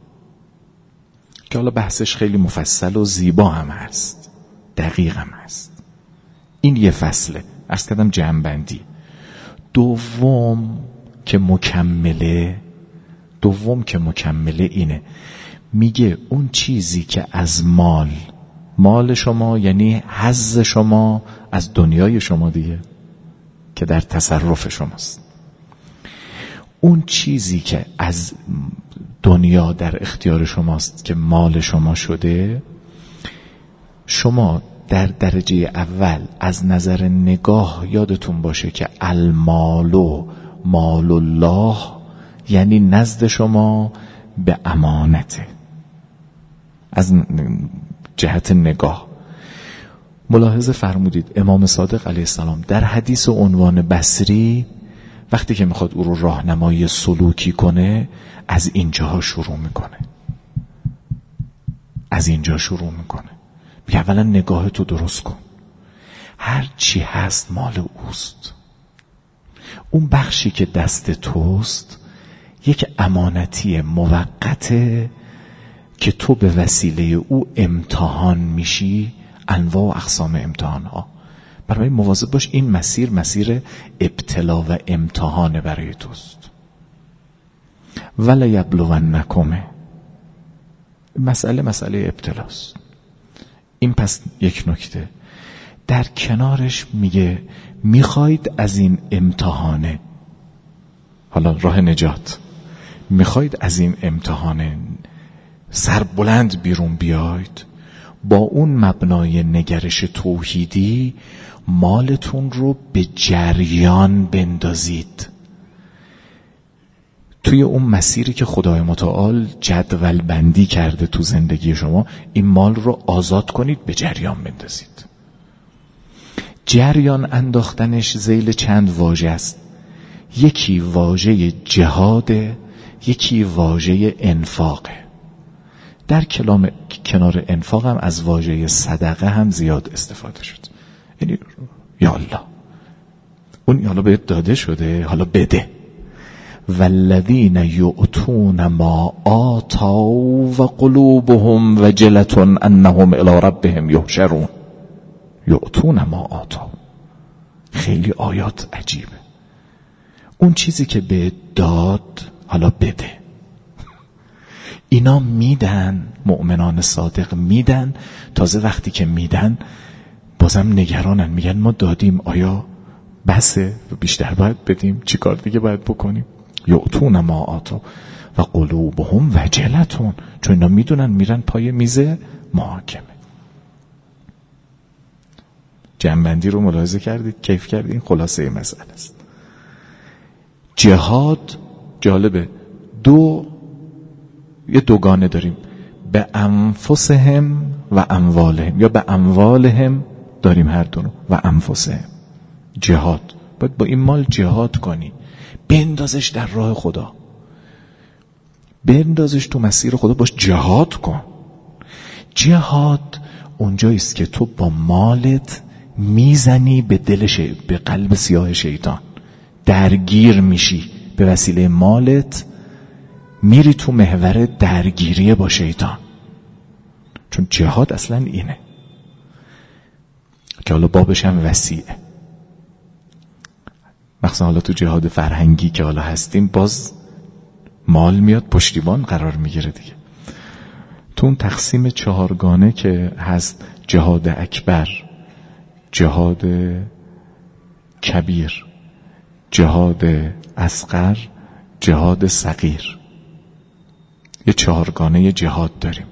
که حالا بحثش خیلی مفصل و زیبا هم هست، دقیق هم هست. این یه فصله، عرض کردم جمع‌بندی. دوم که مکمله اینه، میگه اون چیزی که از مال شما، یعنی حظ شما از دنیای شما دیگه که در تصرف شماست، اون چیزی که از دنیا در اختیار شماست که مال شما شده، شما در درجه اول از نظر نگاه یادتون باشه که المال مال الله، یعنی نزد شما به امانته. از جهت نگاه ملاحظه فرمودید امام صادق علیه السلام در حدیث عنوان بصری وقتی که میخواد او رو راهنمایی سلوکی کنه از اینجاها شروع میکنه. از اینجا شروع میکنه. میگه اولا نگاه تو درست کن. هر چی هست مال اوست. اون بخشی که دست توست یک امانتی موقته که تو به وسیله او امتحان میشی، انواع و اقسام امتحان ها. برای مواظب باش، این مسیر ابتلا و امتحانه برای توست. ولا یبلونکم، مسئله ابتلاست. این پس یک نکته. در کنارش میگه میخواید از این امتحانه، حالا راه نجات، میخواید از این امتحانه سربلند بیرون بیاید، با اون مبنای نگرش توحیدی مالتون رو به جریان بندازید توی اون مسیری که خدای متعال جدول بندی کرده تو زندگی شما. این مال رو آزاد کنید، به جریان بندازید. جریان انداختنش ذیل چند واژه است. یکی واژه جهاده، یکی واژه انفاقه. در کلام کنار انفاق هم از واژه صدقه هم زیاد استفاده شد. یعنی یا الله، اون حالا بهت داده شده، حالا بده. والذین یؤتون ما آتوا و قلوبهم وجلة انهم الی ربهم یحشرون. یؤتون ما آتوا، خیلی آیات عجیبه. اون چیزی که به داد حالا بده. اینا میدن، مؤمنان صادق میدن. تازه وقتی که میدن بازم نگرانن، میگن ما دادیم، آیا بسه؟ بیشتر باید بدیم؟ چی کار دیگه باید بکنیم؟ یؤتون ما آتوا و قلوبهم وجلتون، چون اینا میدونن میرن پای میز محاکمه. جنبندی رو ملاحظه کردید؟ کیف کردید؟ خلاصه مسئله است. جهاد جالبه، یه دوگانه داریم، به انفسهم و اموالهم، یا به اموالهم داریم هر دو رو، و انفسهم. جهاد باید با این مال جهاد کنی، بندازش در راه خدا، بندازش تو مسیر خدا، باش جهاد کن. جهاد اونجاییست که تو با مالت میزنی به به قلب سیاه شیطان، درگیر میشی به وسیله مالت، میری تو محور درگیری با شیطان. چون جهاد اصلا اینه که حالا بابش هم وسیعه. مخصوصا حالا تو جهاد فرهنگی که حالا هستیم، باز مال میاد پشتیبان قرار میگیره دیگه. تو اون تقسیم چهارگانه که هست، جهاد اکبر، جهاد کبیر، جهاد اصغر، جهاد صغیر، یه چهارگانه جهاد داریم.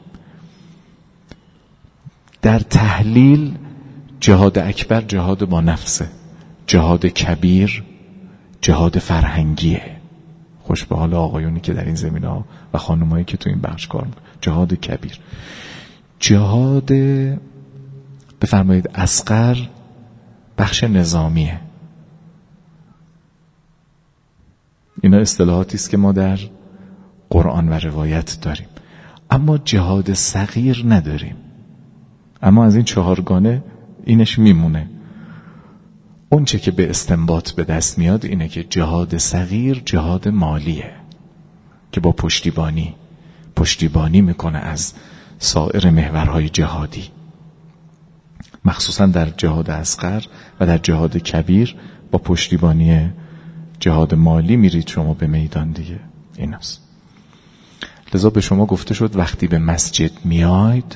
در تحلیل جهاد اکبر جهاد با نفسه، جهاد کبیر جهاد فرهنگیه. خوش به حال آقایونی که در این زمینه و خانمایی که تو این بخش کار میکنن. جهاد کبیر، جهاد بفرمایید اصغر بخش نظامیه. اینا اصطلاحاتی است که ما در قرآن و روایت داریم، اما جهاد صغیر نداریم. اما از این چهارگانه اینش میمونه. اون چه که به استنباط به دست میاد اینه که جهاد صغیر جهاد مالیه که با پشتیبانی میکنه از سایر محورهای جهادی. مخصوصا در جهاد اصغر و در جهاد کبیر با پشتیبانی جهاد مالی میرید شما به میدان دیگه. این است. لذا به شما گفته شد وقتی به مسجد میاید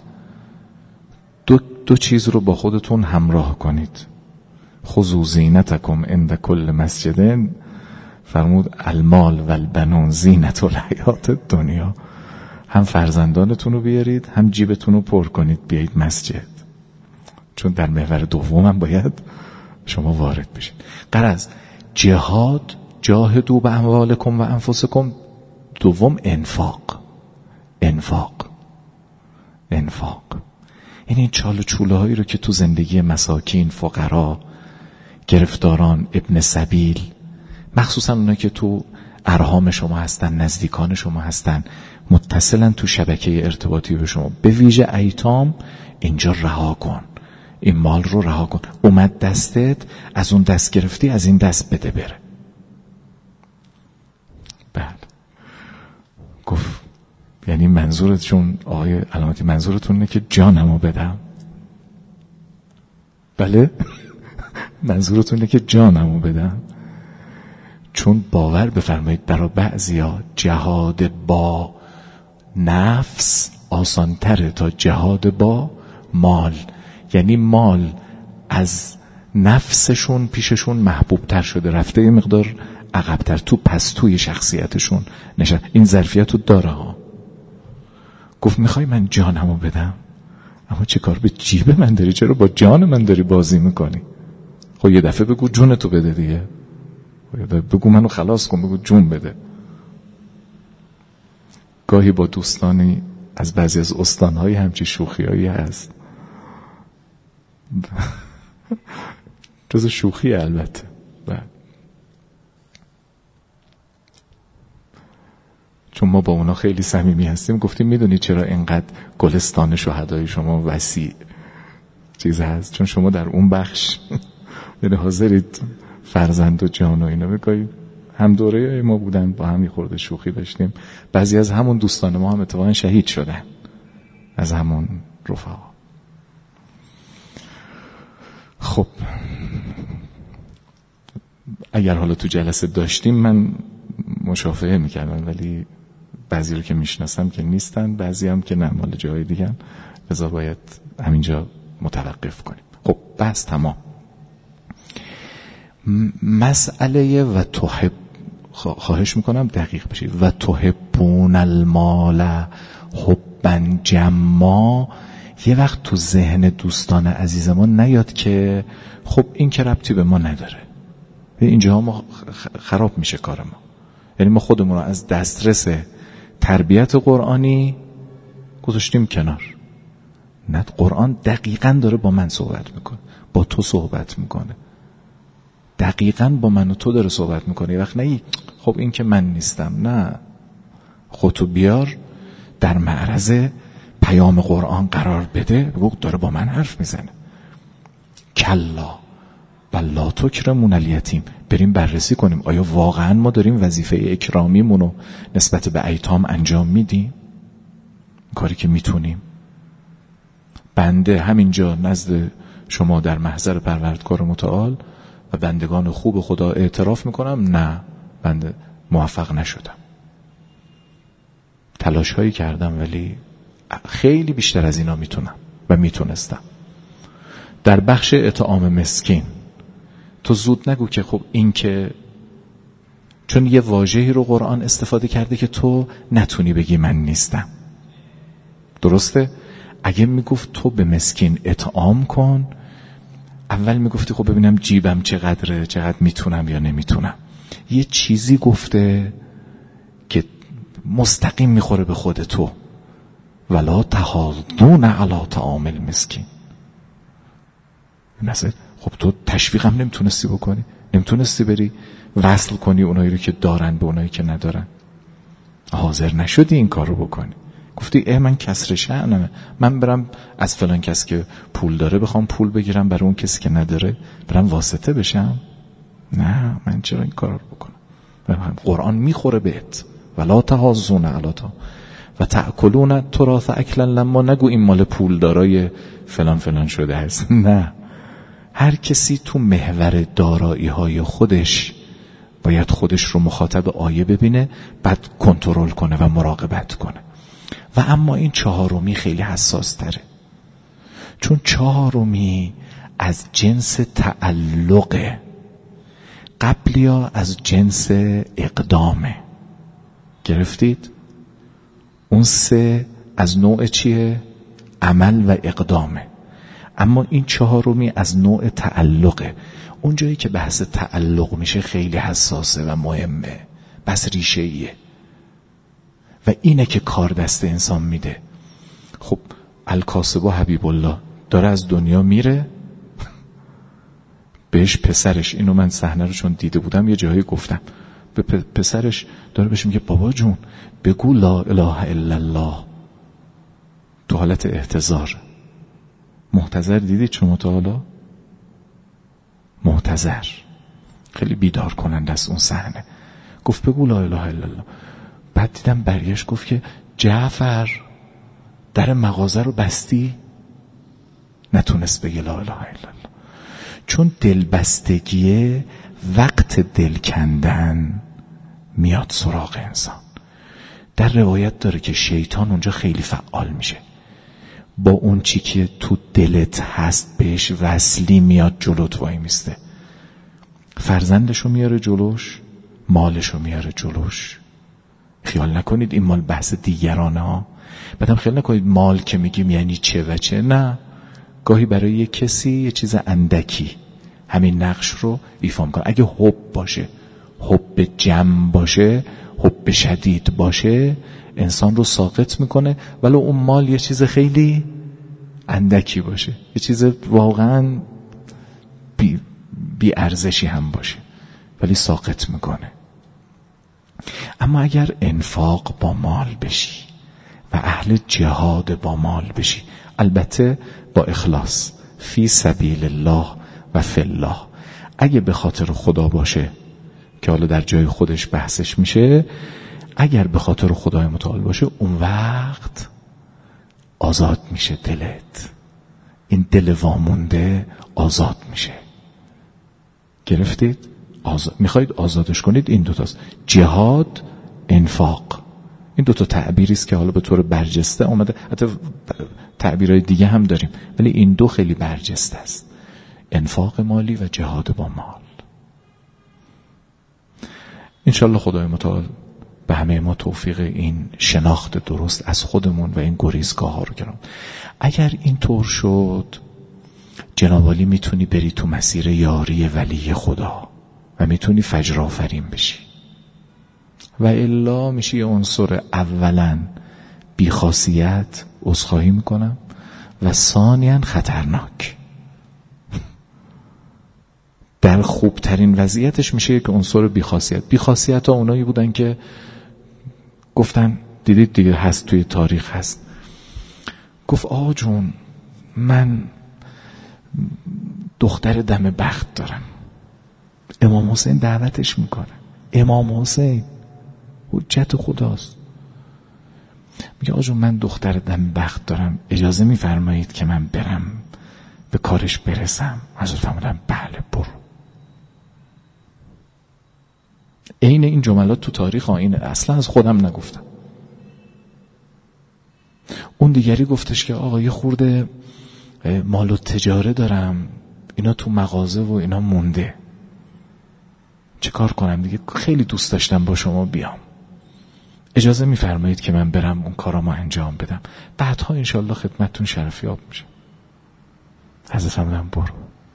دو چیز رو با خودتون همراه کنید. خذوا زینتکم عند کل مسجد، فرمود المال و البنون زینت الحیات الدنیا. هم فرزندانتون رو بیارید، هم جیبتون رو پر کنید بیایید مسجد، چون در محور دوم هم باید شما وارد بشید. غرض جهاد، جاهدوا باموالکم و انفسکم. دوم انفاق. این چال و چوله هایی رو که تو زندگی مساکین، فقرا، گرفتاران، ابن سبیل، مخصوصا اونا که تو ارحام شما هستن، نزدیکان شما هستن، متصلن تو شبکه ارتباطی به شما، به ویژه ایتام، اینجا رها کن، این مال رو رها کن. اومد دستت، از اون دست گرفتی، از این دست بده بره. بعد گفت یعنی منظورتون آقای علامتی، منظورتون اینه که جانمو بدم؟ بله منظورتون اینه که جانمو بدم؟ چون باور بفرمایید برای بعضیا جهاد با نفس آسان تره تا جهاد با مال. یعنی مال از نفسشون پیششون محبوب تر شده، رفته یه مقدار عقب‌تر، تو پستوی شخصیتشون نشد. این ظرفیت رو داره ها. گفت میخوای من جانمو بدم؟ اما چه کار به جیب من داری؟ چرا با جان من داری بازی میکنی؟ خب یه دفعه بگو جونتو بده دیگه، بگو منو خلاص کن، بگو جون بده. گاهی با دوستانی از بعضی از استانهای همچی شوخیایی هست، جز شوخی البته. چون ما با اونا خیلی صمیمی هستیم، گفتیم میدونی چرا اینقدر گلستان شهدای شما وسیع چیز هست؟ چون شما در اون بخش یعنی حاضرید فرزند و جان و اینا بگویید. هم دوره ما بودن، با هم خورده شوخی داشتیم. بعضی از همون دوستان ما هم اتفاقا شهید شدن، از همون رفقا. خب اگر حالا تو جلسه داشتیم من مشافهه میکردم، ولی بعضی رو که میشناسم که نیستن، بعضی هم که نه مال جای دیگه، لذا باید همینجا متوقف کنیم. خب بس تمام. مسئله و تحب، خواهش میکنم دقیق بشید، و تحبون المال حبا جما، یه وقت تو ذهن دوستان عزیز ما نیاد که خب این که ربطی به ما نداره، اینجا ما خراب میشه کار ما. یعنی ما خودمون رو از دسترس تربیت قرآنی گذاشتیم کنار. نه، قرآن دقیقاً داره با من صحبت میکنه، با تو صحبت میکنه، دقیقاً با من و تو داره صحبت میکنه. یه وقت نه خب این که من نیستم، نه، خودتو بیار در معرض پیام قرآن قرار بده، بگو داره با من حرف میزنه. کلا بل لا تکرمون الیتیم. بریم بررسی کنیم آیا واقعا ما داریم وظیفه اکرامیمون رو نسبت به ایتام انجام میدیم؟ کاری که میتونیم. بنده همینجا نزد شما در محضر پروردگار متعال و بندگان خوب خدا اعتراف میکنم، نه، بنده موفق نشدم. تلاش هایی کردم ولی خیلی بیشتر از اینا میتونم و میتونستم. در بخش اطعام مسکین تو زود نگو که خب این که، چون یه واژه‌ای رو قرآن استفاده کرده که تو نتونی بگی من نیستم. درسته؟ اگه میگفت تو به مسکین اطعام کن، اول میگفتی خب ببینم جیبم چقدره، چقدر میتونم یا نمیتونم. یه چیزی گفته که مستقیم میخوره به خود تو، ولا تحاضون علی طعام المسکین. مثلا خب تو تشویقم نمیتونستی بکنی، نمیتونستی بری وصل کنی اونایی رو که دارن به اونایی که ندارن، حاضر نشدی این کار رو بکنی. گفتی من کسر شأنمه، من برم از فلان کس که پول داره بخوام پول بگیرم برای اون کسی که نداره، برم واسطه بشم؟ نه، من چرا این کار رو بکنم؟ قرآن میخوره بهت، ولا تحاضون علی طعام و تأکلون التراث اکلا لما. نگو این مال پول دارای فلان فلان شده هست، نه. هر کسی تو محور دارایی های خودش باید خودش رو مخاطب آیه ببینه، بعد کنترل کنه و مراقبت کنه. و اما این چهارمی خیلی حساس تره، چون چهارمی از جنس تعلقه. قبلیا از جنس اقدامه، گرفتید؟ اون 3 از نوع چیه؟ عمل و اقدامه. اما این 4می از نوع تعلقه. اون جایی که بحث تعلق میشه خیلی حساسه و مهمه، بس ریشه‌ایه و اینه که کار دست انسان میده. خب الکاسبه حبیب الله داره از دنیا میره، بهش پسرش، اینو من صحنه رو چون دیده بودم یه جایی گفتم، به پسرش داره بهش میگه بابا جون بگو لا اله الا الله، تو حالت احتضار. محتضر دیدید شما تا حالا؟ محتضر خیلی بیدار کننده است اون صحنه. گفت بگو لا اله الا الله. بعد دیدم برگشت گفت که جعفر در مغازه رو بستی؟ نتونست بگه لا اله الا الله، چون دلبستگیه وقت دل کندن میاد سراغ انسان. در روایت داره که شیطان اونجا خیلی فعال میشه، با اون چی که تو دلت هست بهش وصلی میاد جلوت وای میسته. فرزندشو میاره جلوش، مالشو میاره جلوش. خیال نکنید این مال بحث دیگرانه ها. بعدم خیال نکنید مال که میگیم یعنی چه و چه، نه. گاهی برای یه کسی یه چیز اندکی همین نقش رو ایفا میکنه. اگه حب باشه، حب جمع باشه، حب شدید باشه، انسان رو ساقط میکنه. ولو اون مال یه چیز خیلی اندکی باشه، یه چیز واقعا بی ارزشی هم باشه، ولی ساقط میکنه. اما اگر انفاق با مال بشی و اهل جهاد با مال بشی، البته با اخلاص، فی سبیل الله و فی الله، اگه به خاطر خدا باشه که حالا در جای خودش بحثش میشه، اگر به خاطر خدای متعال باشه، اون وقت آزاد میشه دلت. این دل وامونده آزاد میشه. گرفتید؟ میخواید آزادش کنید، این دوتاست، جهاد، انفاق. این دوتا تعبیری است که حالا به طور برجسته اومده، حتی تعبیرهای دیگه هم داریم، ولی این دو خیلی برجسته است، انفاق مالی و جهاد با مال. انشالله خدای متعال به همه ما توفیق این شناخت درست از خودمون و این گریزگاه ها رو کنم. اگر این طور شد، جناب عالی میتونی بری تو مسیر یاری ولی خدا و میتونی فجر آفرین بشی. و الا میشه یه عنصر اولا بیخاصیت، عذرخواهی میکنم، و ثانیاً خطرناک. در خوبترین وضعیتش میشه یک عنصر بیخاصیت. بیخاصیت ها اونایی بودن که گفتن، دیدید دیگه هست توی تاریخ هست، گفت آقا جون من دختر دم بخت دارم. امام حسین دعوتش میکنه، امام حسین حجت خداست، میگه آقا جون من دختر دم بخت دارم، اجازه میفرمایید که من برم به کارش برسم؟ حضرت فرمودن بله برو. عین این جملات تو تاریخ این اصلا از خودم نگفتم. اون دیگری گفتش که آقا یه خورده مال و تجاره دارم، اینا تو مغازه و اینا مونده، چه کار کنم دیگه؟ خیلی دوست داشتم با شما بیام، اجازه میفرمایید که من برم اون کارامو انجام بدم، بعدها انشالله خدمتتون شرفیاب میشه. حضرت فرمودن برو.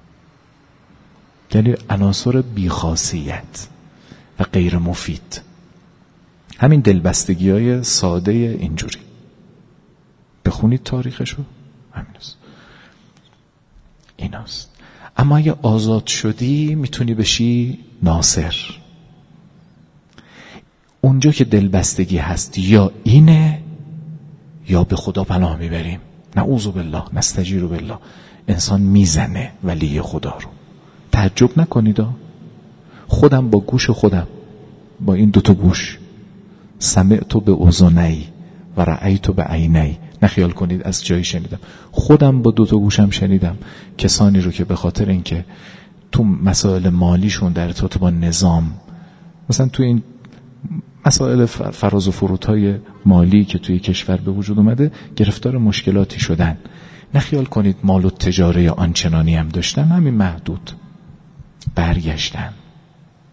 یعنی عناصر بیخاصیت و غیر مفید، همین دلبستگی های ساده اینجوری، بخونید تاریخشو، همیناست، ایناست. اما اگه آزاد شدی میتونی بشی ناصر. اونجا که دلبستگی هست یا اینه یا به خدا پناه میبریم، نعوذ بالله نستجیر بالله، انسان میزنه ولی خدا رو. تعجب نکنید، خودم با گوش خودم، با این دوتا گوش، سمعتو به اذنی و رأیتو به عینی، نخیال کنید از جایی شنیدم، خودم با دوتا گوشم شنیدم کسانی رو که به خاطر اینکه تو مسائل مالیشون در ارتباط با نظام، مثلا تو این مسائل فراز و فرودهای مالی که توی کشور به وجود اومده، گرفتار مشکلاتی شدن. نخیال کنید مال و تجاره آنچنانی هم داشتن، همین محدود، برگشتن.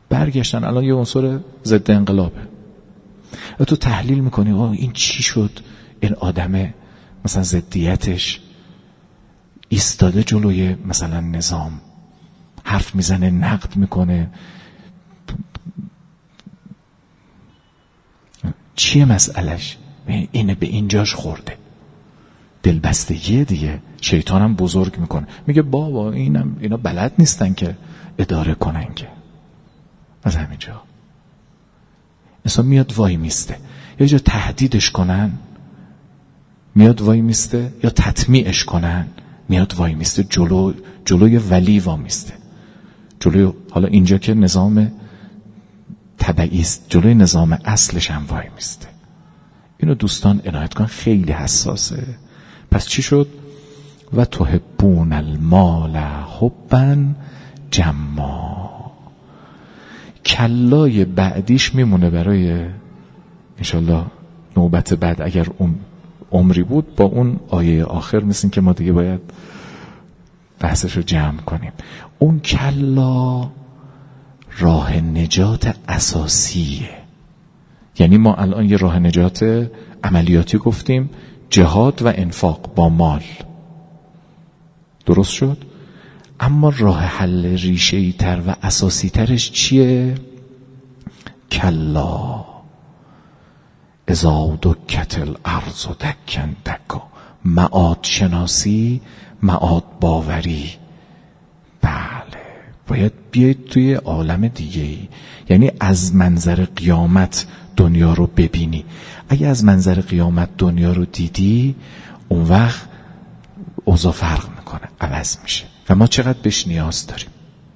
برگشتن الان یه عنصر ضد انقلابه. تو تحلیل میکنی این چی شد؟ این آدمه مثلا ضدیتش ایستاده جلوی مثلا نظام، حرف میزنه، نقد میکنه، چیه مسئلهش؟ اینه به اینجاش خورده، دلبستگیه دیگه. شیطانم بزرگ میکنه، میگه بابا اینا بلد نیستن که اداره کنن که. از همینجا انسان میاد وای میسته، یا جا تهدیدش کنن میاد وای میسته، یا تطمیعش کنن میاد وای میسته، جلوی ولی وای میسته، جلوی، حالا اینجا که نظام تبعی است، جلوی نظام اصلش هم وای میسته. اینو دوستان عنایت کن، خیلی حساسه. پس چی شد؟ و تحبون المال حبا جما. کلای بعدیش میمونه برای انشالله نوبت بعد، اگر عمری بود، با اون آیه آخر مثل که ما دیگه باید بحثش رو جمع کنیم. اون کلا راه نجات اساسیه. یعنی ما الان یه راه نجات عملیاتی گفتیم، جهاد و انفاق با مال، درست شد؟ اما راه حل ریشه‌ای تر و اساسی ترش چیه؟ کلا اذا دکت الارض دکن دکا. معاد شناسی، معاد باوری. بله، باید بیاید توی عالم دیگه‌ای. یعنی از منظر قیامت دنیا رو ببینی. اگه از منظر قیامت دنیا رو دیدی، اون وقت اوضاع فرق میکنه، عوض میشه. و ما چقدر بهش نیاز داریم.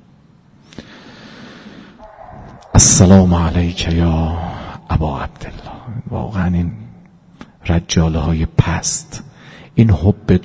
السلام علیک یا ابا عبدالله. واقعا این رجاله های پست، این حب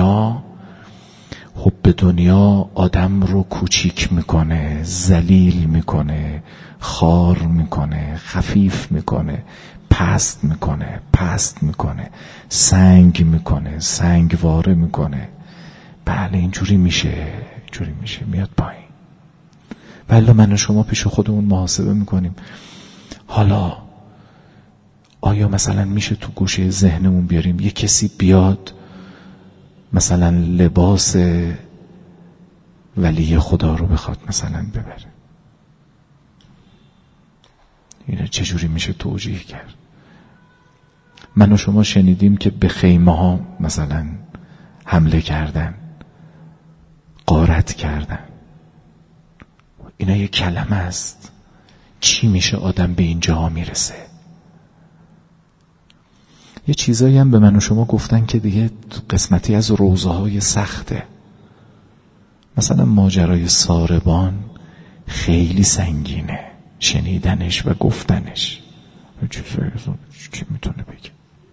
دنیا آدم رو کوچیک میکنه، ذلیل میکنه، خار میکنه، خفیف میکنه، پست میکنه، سنگ میکنه، سنگواره میکنه. بله اینجوری میشه میاد پایین. بله من و شما پیش خودمون محاسبه میکنیم. حالا آیا مثلا میشه تو گوشه ذهنمون بیاریم یه کسی بیاد مثلا لباس ولی خدا رو بخواد مثلا ببره؟ اینه چجوری میشه توجیه کرد؟ من و شما شنیدیم که به خیمه ها مثلا حمله کردن، غارت کردن. اینا یه کلمه است. چی میشه آدم به اینجا میرسه؟ یه چیزایی هم به من و شما گفتن که دیگه قسمتی از روزه های سخته. مثلا ماجرای ساربان خیلی سنگینه، شنیدنش و گفتنش. کی میتونه بگه؟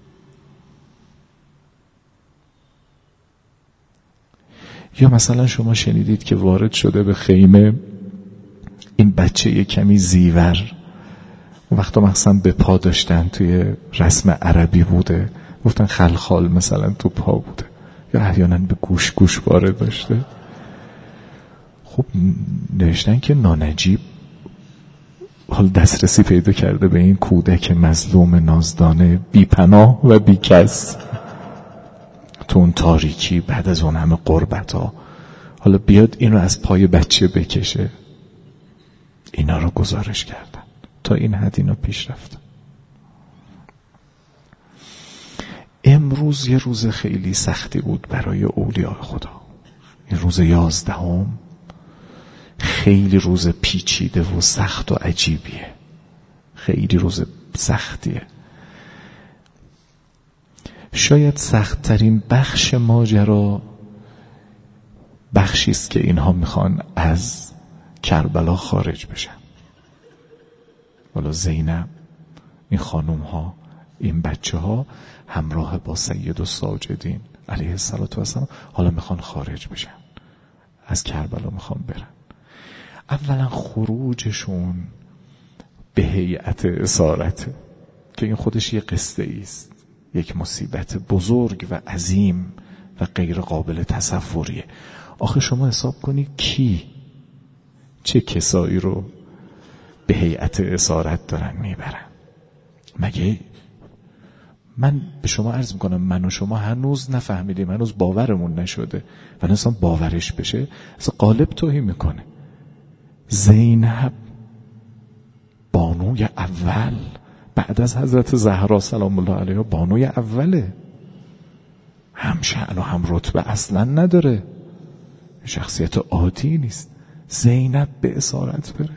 یا مثلا شما شنیدید که وارد شده به خیمه این بچه یه کمی زیور، وقتا مثلا به پا داشتن، توی رسم عربی بوده، گفتن خلخال مثلا تو پا بوده، یا احیانا به گوشواره داشته. خب نوشتن که نانجیب حال دسترسی پیدا کرده به این کودک مظلوم نازدانه، بی پناه و بی کس، تو اون تاریکی بعد از اون همه قربت ها، حالا بیاد این رو از پای بچه بکشه. اینا رو گزارش کردن، تا این حد اینا پیش رفتن. امروز یه روز خیلی سختی بود برای اولیاء خدا. این روز 11 خیلی روز پیچیده و سخت و عجیبیه، خیلی روز سختیه. شاید سخت‌ترین بخش ماجرا بخشی است که اینها میخوان از کربلا خارج بشن. والا زینب، این خانوم ها، این بچه ها همراه با سید الساجدین علیه السلام حالا میخوان خارج بشن از کربلا، میخوان برن. اولا خروجشون به هیئت اسارته که این خودش یه قصه ایست، یک مصیبت بزرگ و عظیم و غیر قابل به هیئت اسارت دارن میبرن. مگه من به شما عرض میکنم من و شما هنوز نفهمیدیم، هنوز باورمون نشده و اصلا باورش بشه اصلا قالب توهی میکنه. زینب بانوی اول بعد از حضرت زهرا سلام الله علیها، بانوی اوله، هم شأن و هم رتبه اصلا نداره، شخصیت عادی نیست. زینب به اسارت بره.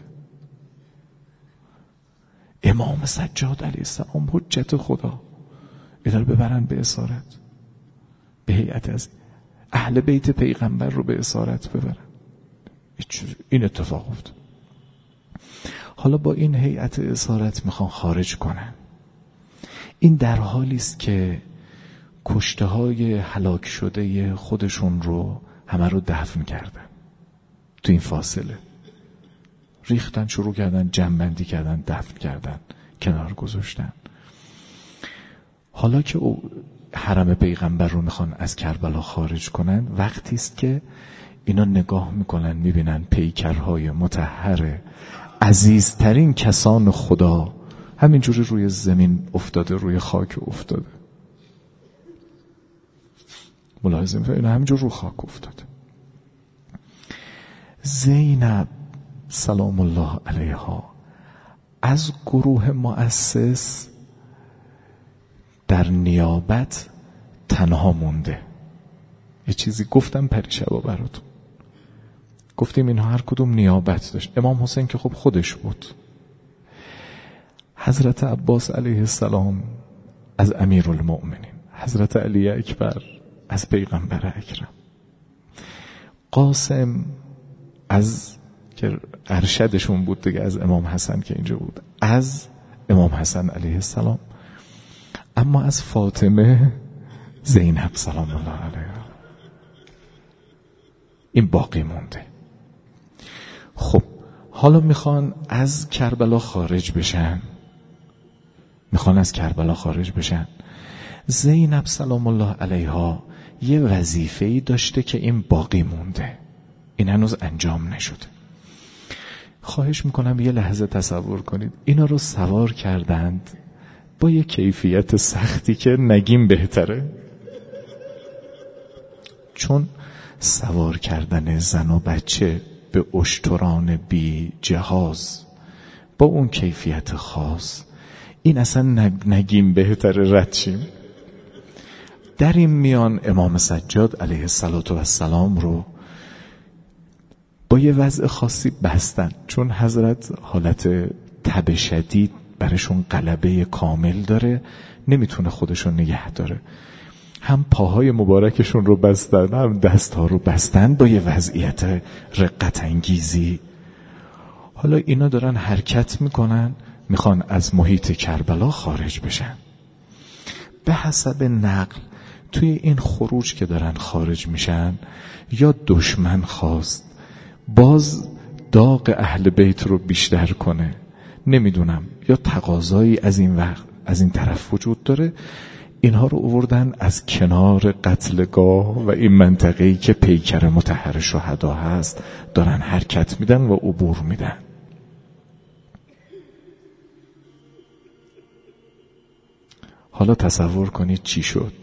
امام سجاد علیه السلام حجت خدا اینا رو ببرن به اسارت، به هیئت از اهل بیت پیغمبر رو به اسارت ببرن. این اتفاق افتاد. حالا با این هیئت اسارت میخوان خارج کنن. این در حالی است که کشته های هلاک شده خودشون رو همه رو دفن کردن. تو این فاصله ریختن، شروع کردن جمع‌بندی کردن، دفن کردن، کنار گذاشتن. حالا که حرم پیغمبر رو میخوان از کربلا خارج کنن، وقتی است که اینا نگاه میکنن میبینن پیکرهای مطهر عزیزترین کسان خدا همینجوری روی زمین افتاده، روی خاک افتاده. ملاحظه میکنن اینا همینجور رو خاک افتاده. زینب سلام الله علیها از گروه مؤسس در نیابت تنها مونده. یه چیزی گفتم پریشبا براتون، گفتیم اینها هر کدوم نیابت داشت. امام حسین که خب خودش بود، حضرت عباس علیه السلام از امیرالمؤمنین، حضرت علی اکبر از پیغمبر اکرم، قاسم از که ارشدشون بود دیگه، از امام حسن که اینجا بود، از امام حسن علیه السلام، اما از فاطمه زینب سلام الله علیها این باقی مونده. خب حالا میخوان از کربلا خارج بشن، زینب سلام الله علیها یه وظیفه‌ای داشته که این باقی مونده، این هنوز انجام نشده. خواهش میکنم یه لحظه تصور کنید اینا رو سوار کردند با یه کیفیت سختی که نگیم بهتره، چون سوار کردن زن و بچه به اشتران بی جهاز با اون کیفیت خاص، این اصلا نگیم بهتره، رد شیم. در این میان امام سجاد علیه السلام رو با یه وضع خاصی بستن، چون حضرت حالت تب شدید برشون غلبه کامل داره، نمیتونه خودشون نگه داره. هم پاهای مبارکشون رو بستن، هم دستها رو بستن با یه وضعیت رقت انگیزی. حالا اینا دارن حرکت میکنن، میخوان از محیط کربلا خارج بشن. به حسب نقل توی این خروج که دارن خارج میشن، یا دشمن خواست باز داغ اهل بیت رو بیشتر کنه، نمیدونم، یا تقاضایی از این طرف وجود داره، اینها رو آوردن از کنار قتلگاه و این منطقه‌ای که پیکر مطهر شهدا هست دارن حرکت میدن و عبور میدن. حالا تصور کنید چی شد.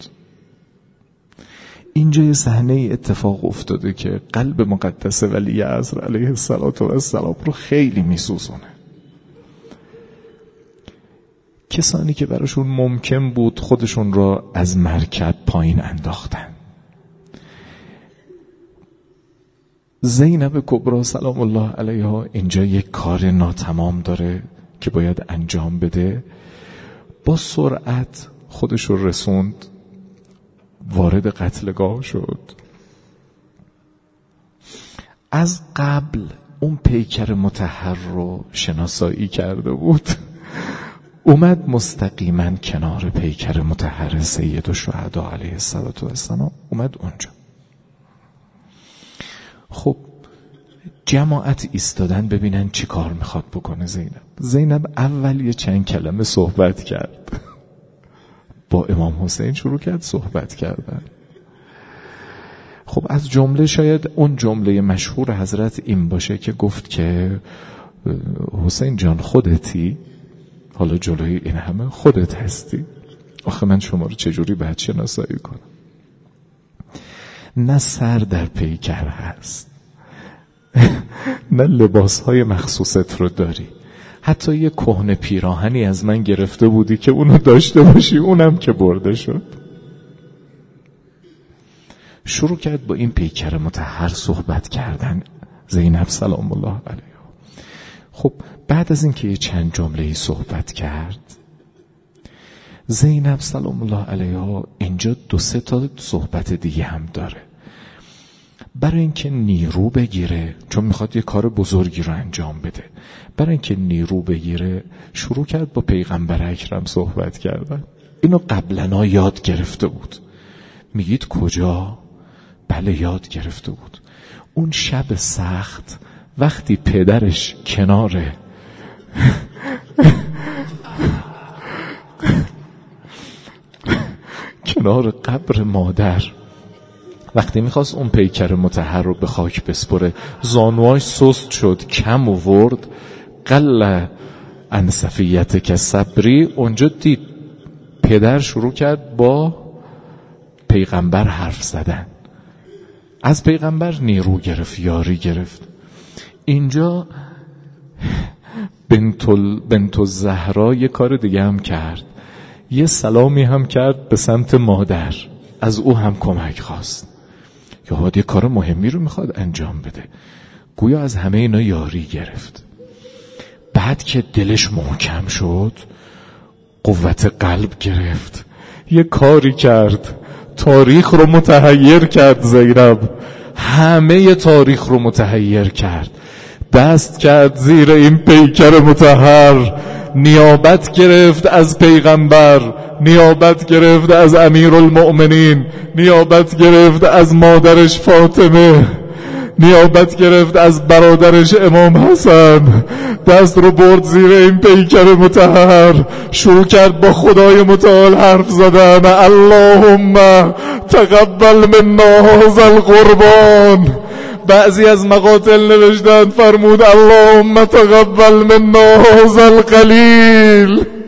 اینجا یه صحنه اتفاق افتاده که قلب مقدس ولی عصر علیه السلام رو خیلی میسوزونه. کسانی که براشون ممکن بود خودشون را از مرکب پایین انداختن. زینب کبری سلام الله علیها اینجا یک کار ناتمام داره که باید انجام بده. با سرعت خودش رو رسوند، وارد قتلگاه شد. از قبل اون پیکر مطهر رو شناسایی کرده بود، اومد مستقیما کنار پیکر مطهر سید الشهدا علیه السلام، اومد اونجا. خب جماعت ایستادن ببینن چی کار میخواد بکنه. زینب اول یه چند کلمه صحبت کرد، با امام حسین شروع کرد صحبت کردن. خب از جمله شاید اون جمله مشهور حضرت این باشه که گفت که حسین جان خودتی؟ حالا جلوی این همه خودت هستی؟ آخه من شما رو چجوری باید شناسایی کنم؟ نه سر در پیکر هست نه لباسهای مخصوصت رو داری، حتی یه کهنه پیراهنی از من گرفته بودی که اونو داشته باشی، اونم که برده شد. شروع کرد با این پیکر مطهر صحبت کردن زینب سلام الله علیها. خب بعد از اینکه یه چند جمله‌ای صحبت کرد، زینب سلام الله علیها اینجا 2-3 تا صحبت دیگه هم داره. برای اینکه نیرو بگیره، چون میخواد یه کار بزرگی رو انجام بده، برای اینکه نیرو بگیره شروع کرد با پیغمبر اکرم صحبت کردن. اینو قبلنا یاد گرفته بود. میگید کجا؟ بله یاد گرفته بود. اون شب سخت وقتی پدرش کنار قبر مادر، وقتی میخواست اون پیکر مطهر رو به خاک بسپره، زانواش سست شد، کم آورد، قل عن صفیت که صبری. اونجا دید پدر شروع کرد با پیغمبر حرف زدن، از پیغمبر نیرو گرفت، یاری گرفت. اینجا بنت الزهرا یه کار دیگه هم کرد، یه سلامی هم کرد به سمت مادر، از او هم کمک خواست. یه کار مهمی رو میخواد انجام بده، گویا از همه اینا یاری گرفت. بعد که دلش محکم شد، قوت قلب گرفت، یه کاری کرد، تاریخ رو متحیر کرد. زینب همه تاریخ رو متحیر کرد، دست کرد زیر این پیکر مطهر، نیابت گرفت از پیغمبر، نیابت گرفت از امیرالمؤمنین، نیابت گرفت از مادرش فاطمه، نیابت گرفت از برادرش امام حسن. دست رو برد زیر این پیکر مطهر، شروع کرد با خدای متعال حرف زدن. اللهم تقبل منا هذا القربان. بعضی از مقاتل نوشتن فرمود اللهم تقبل منا هذا القلیل.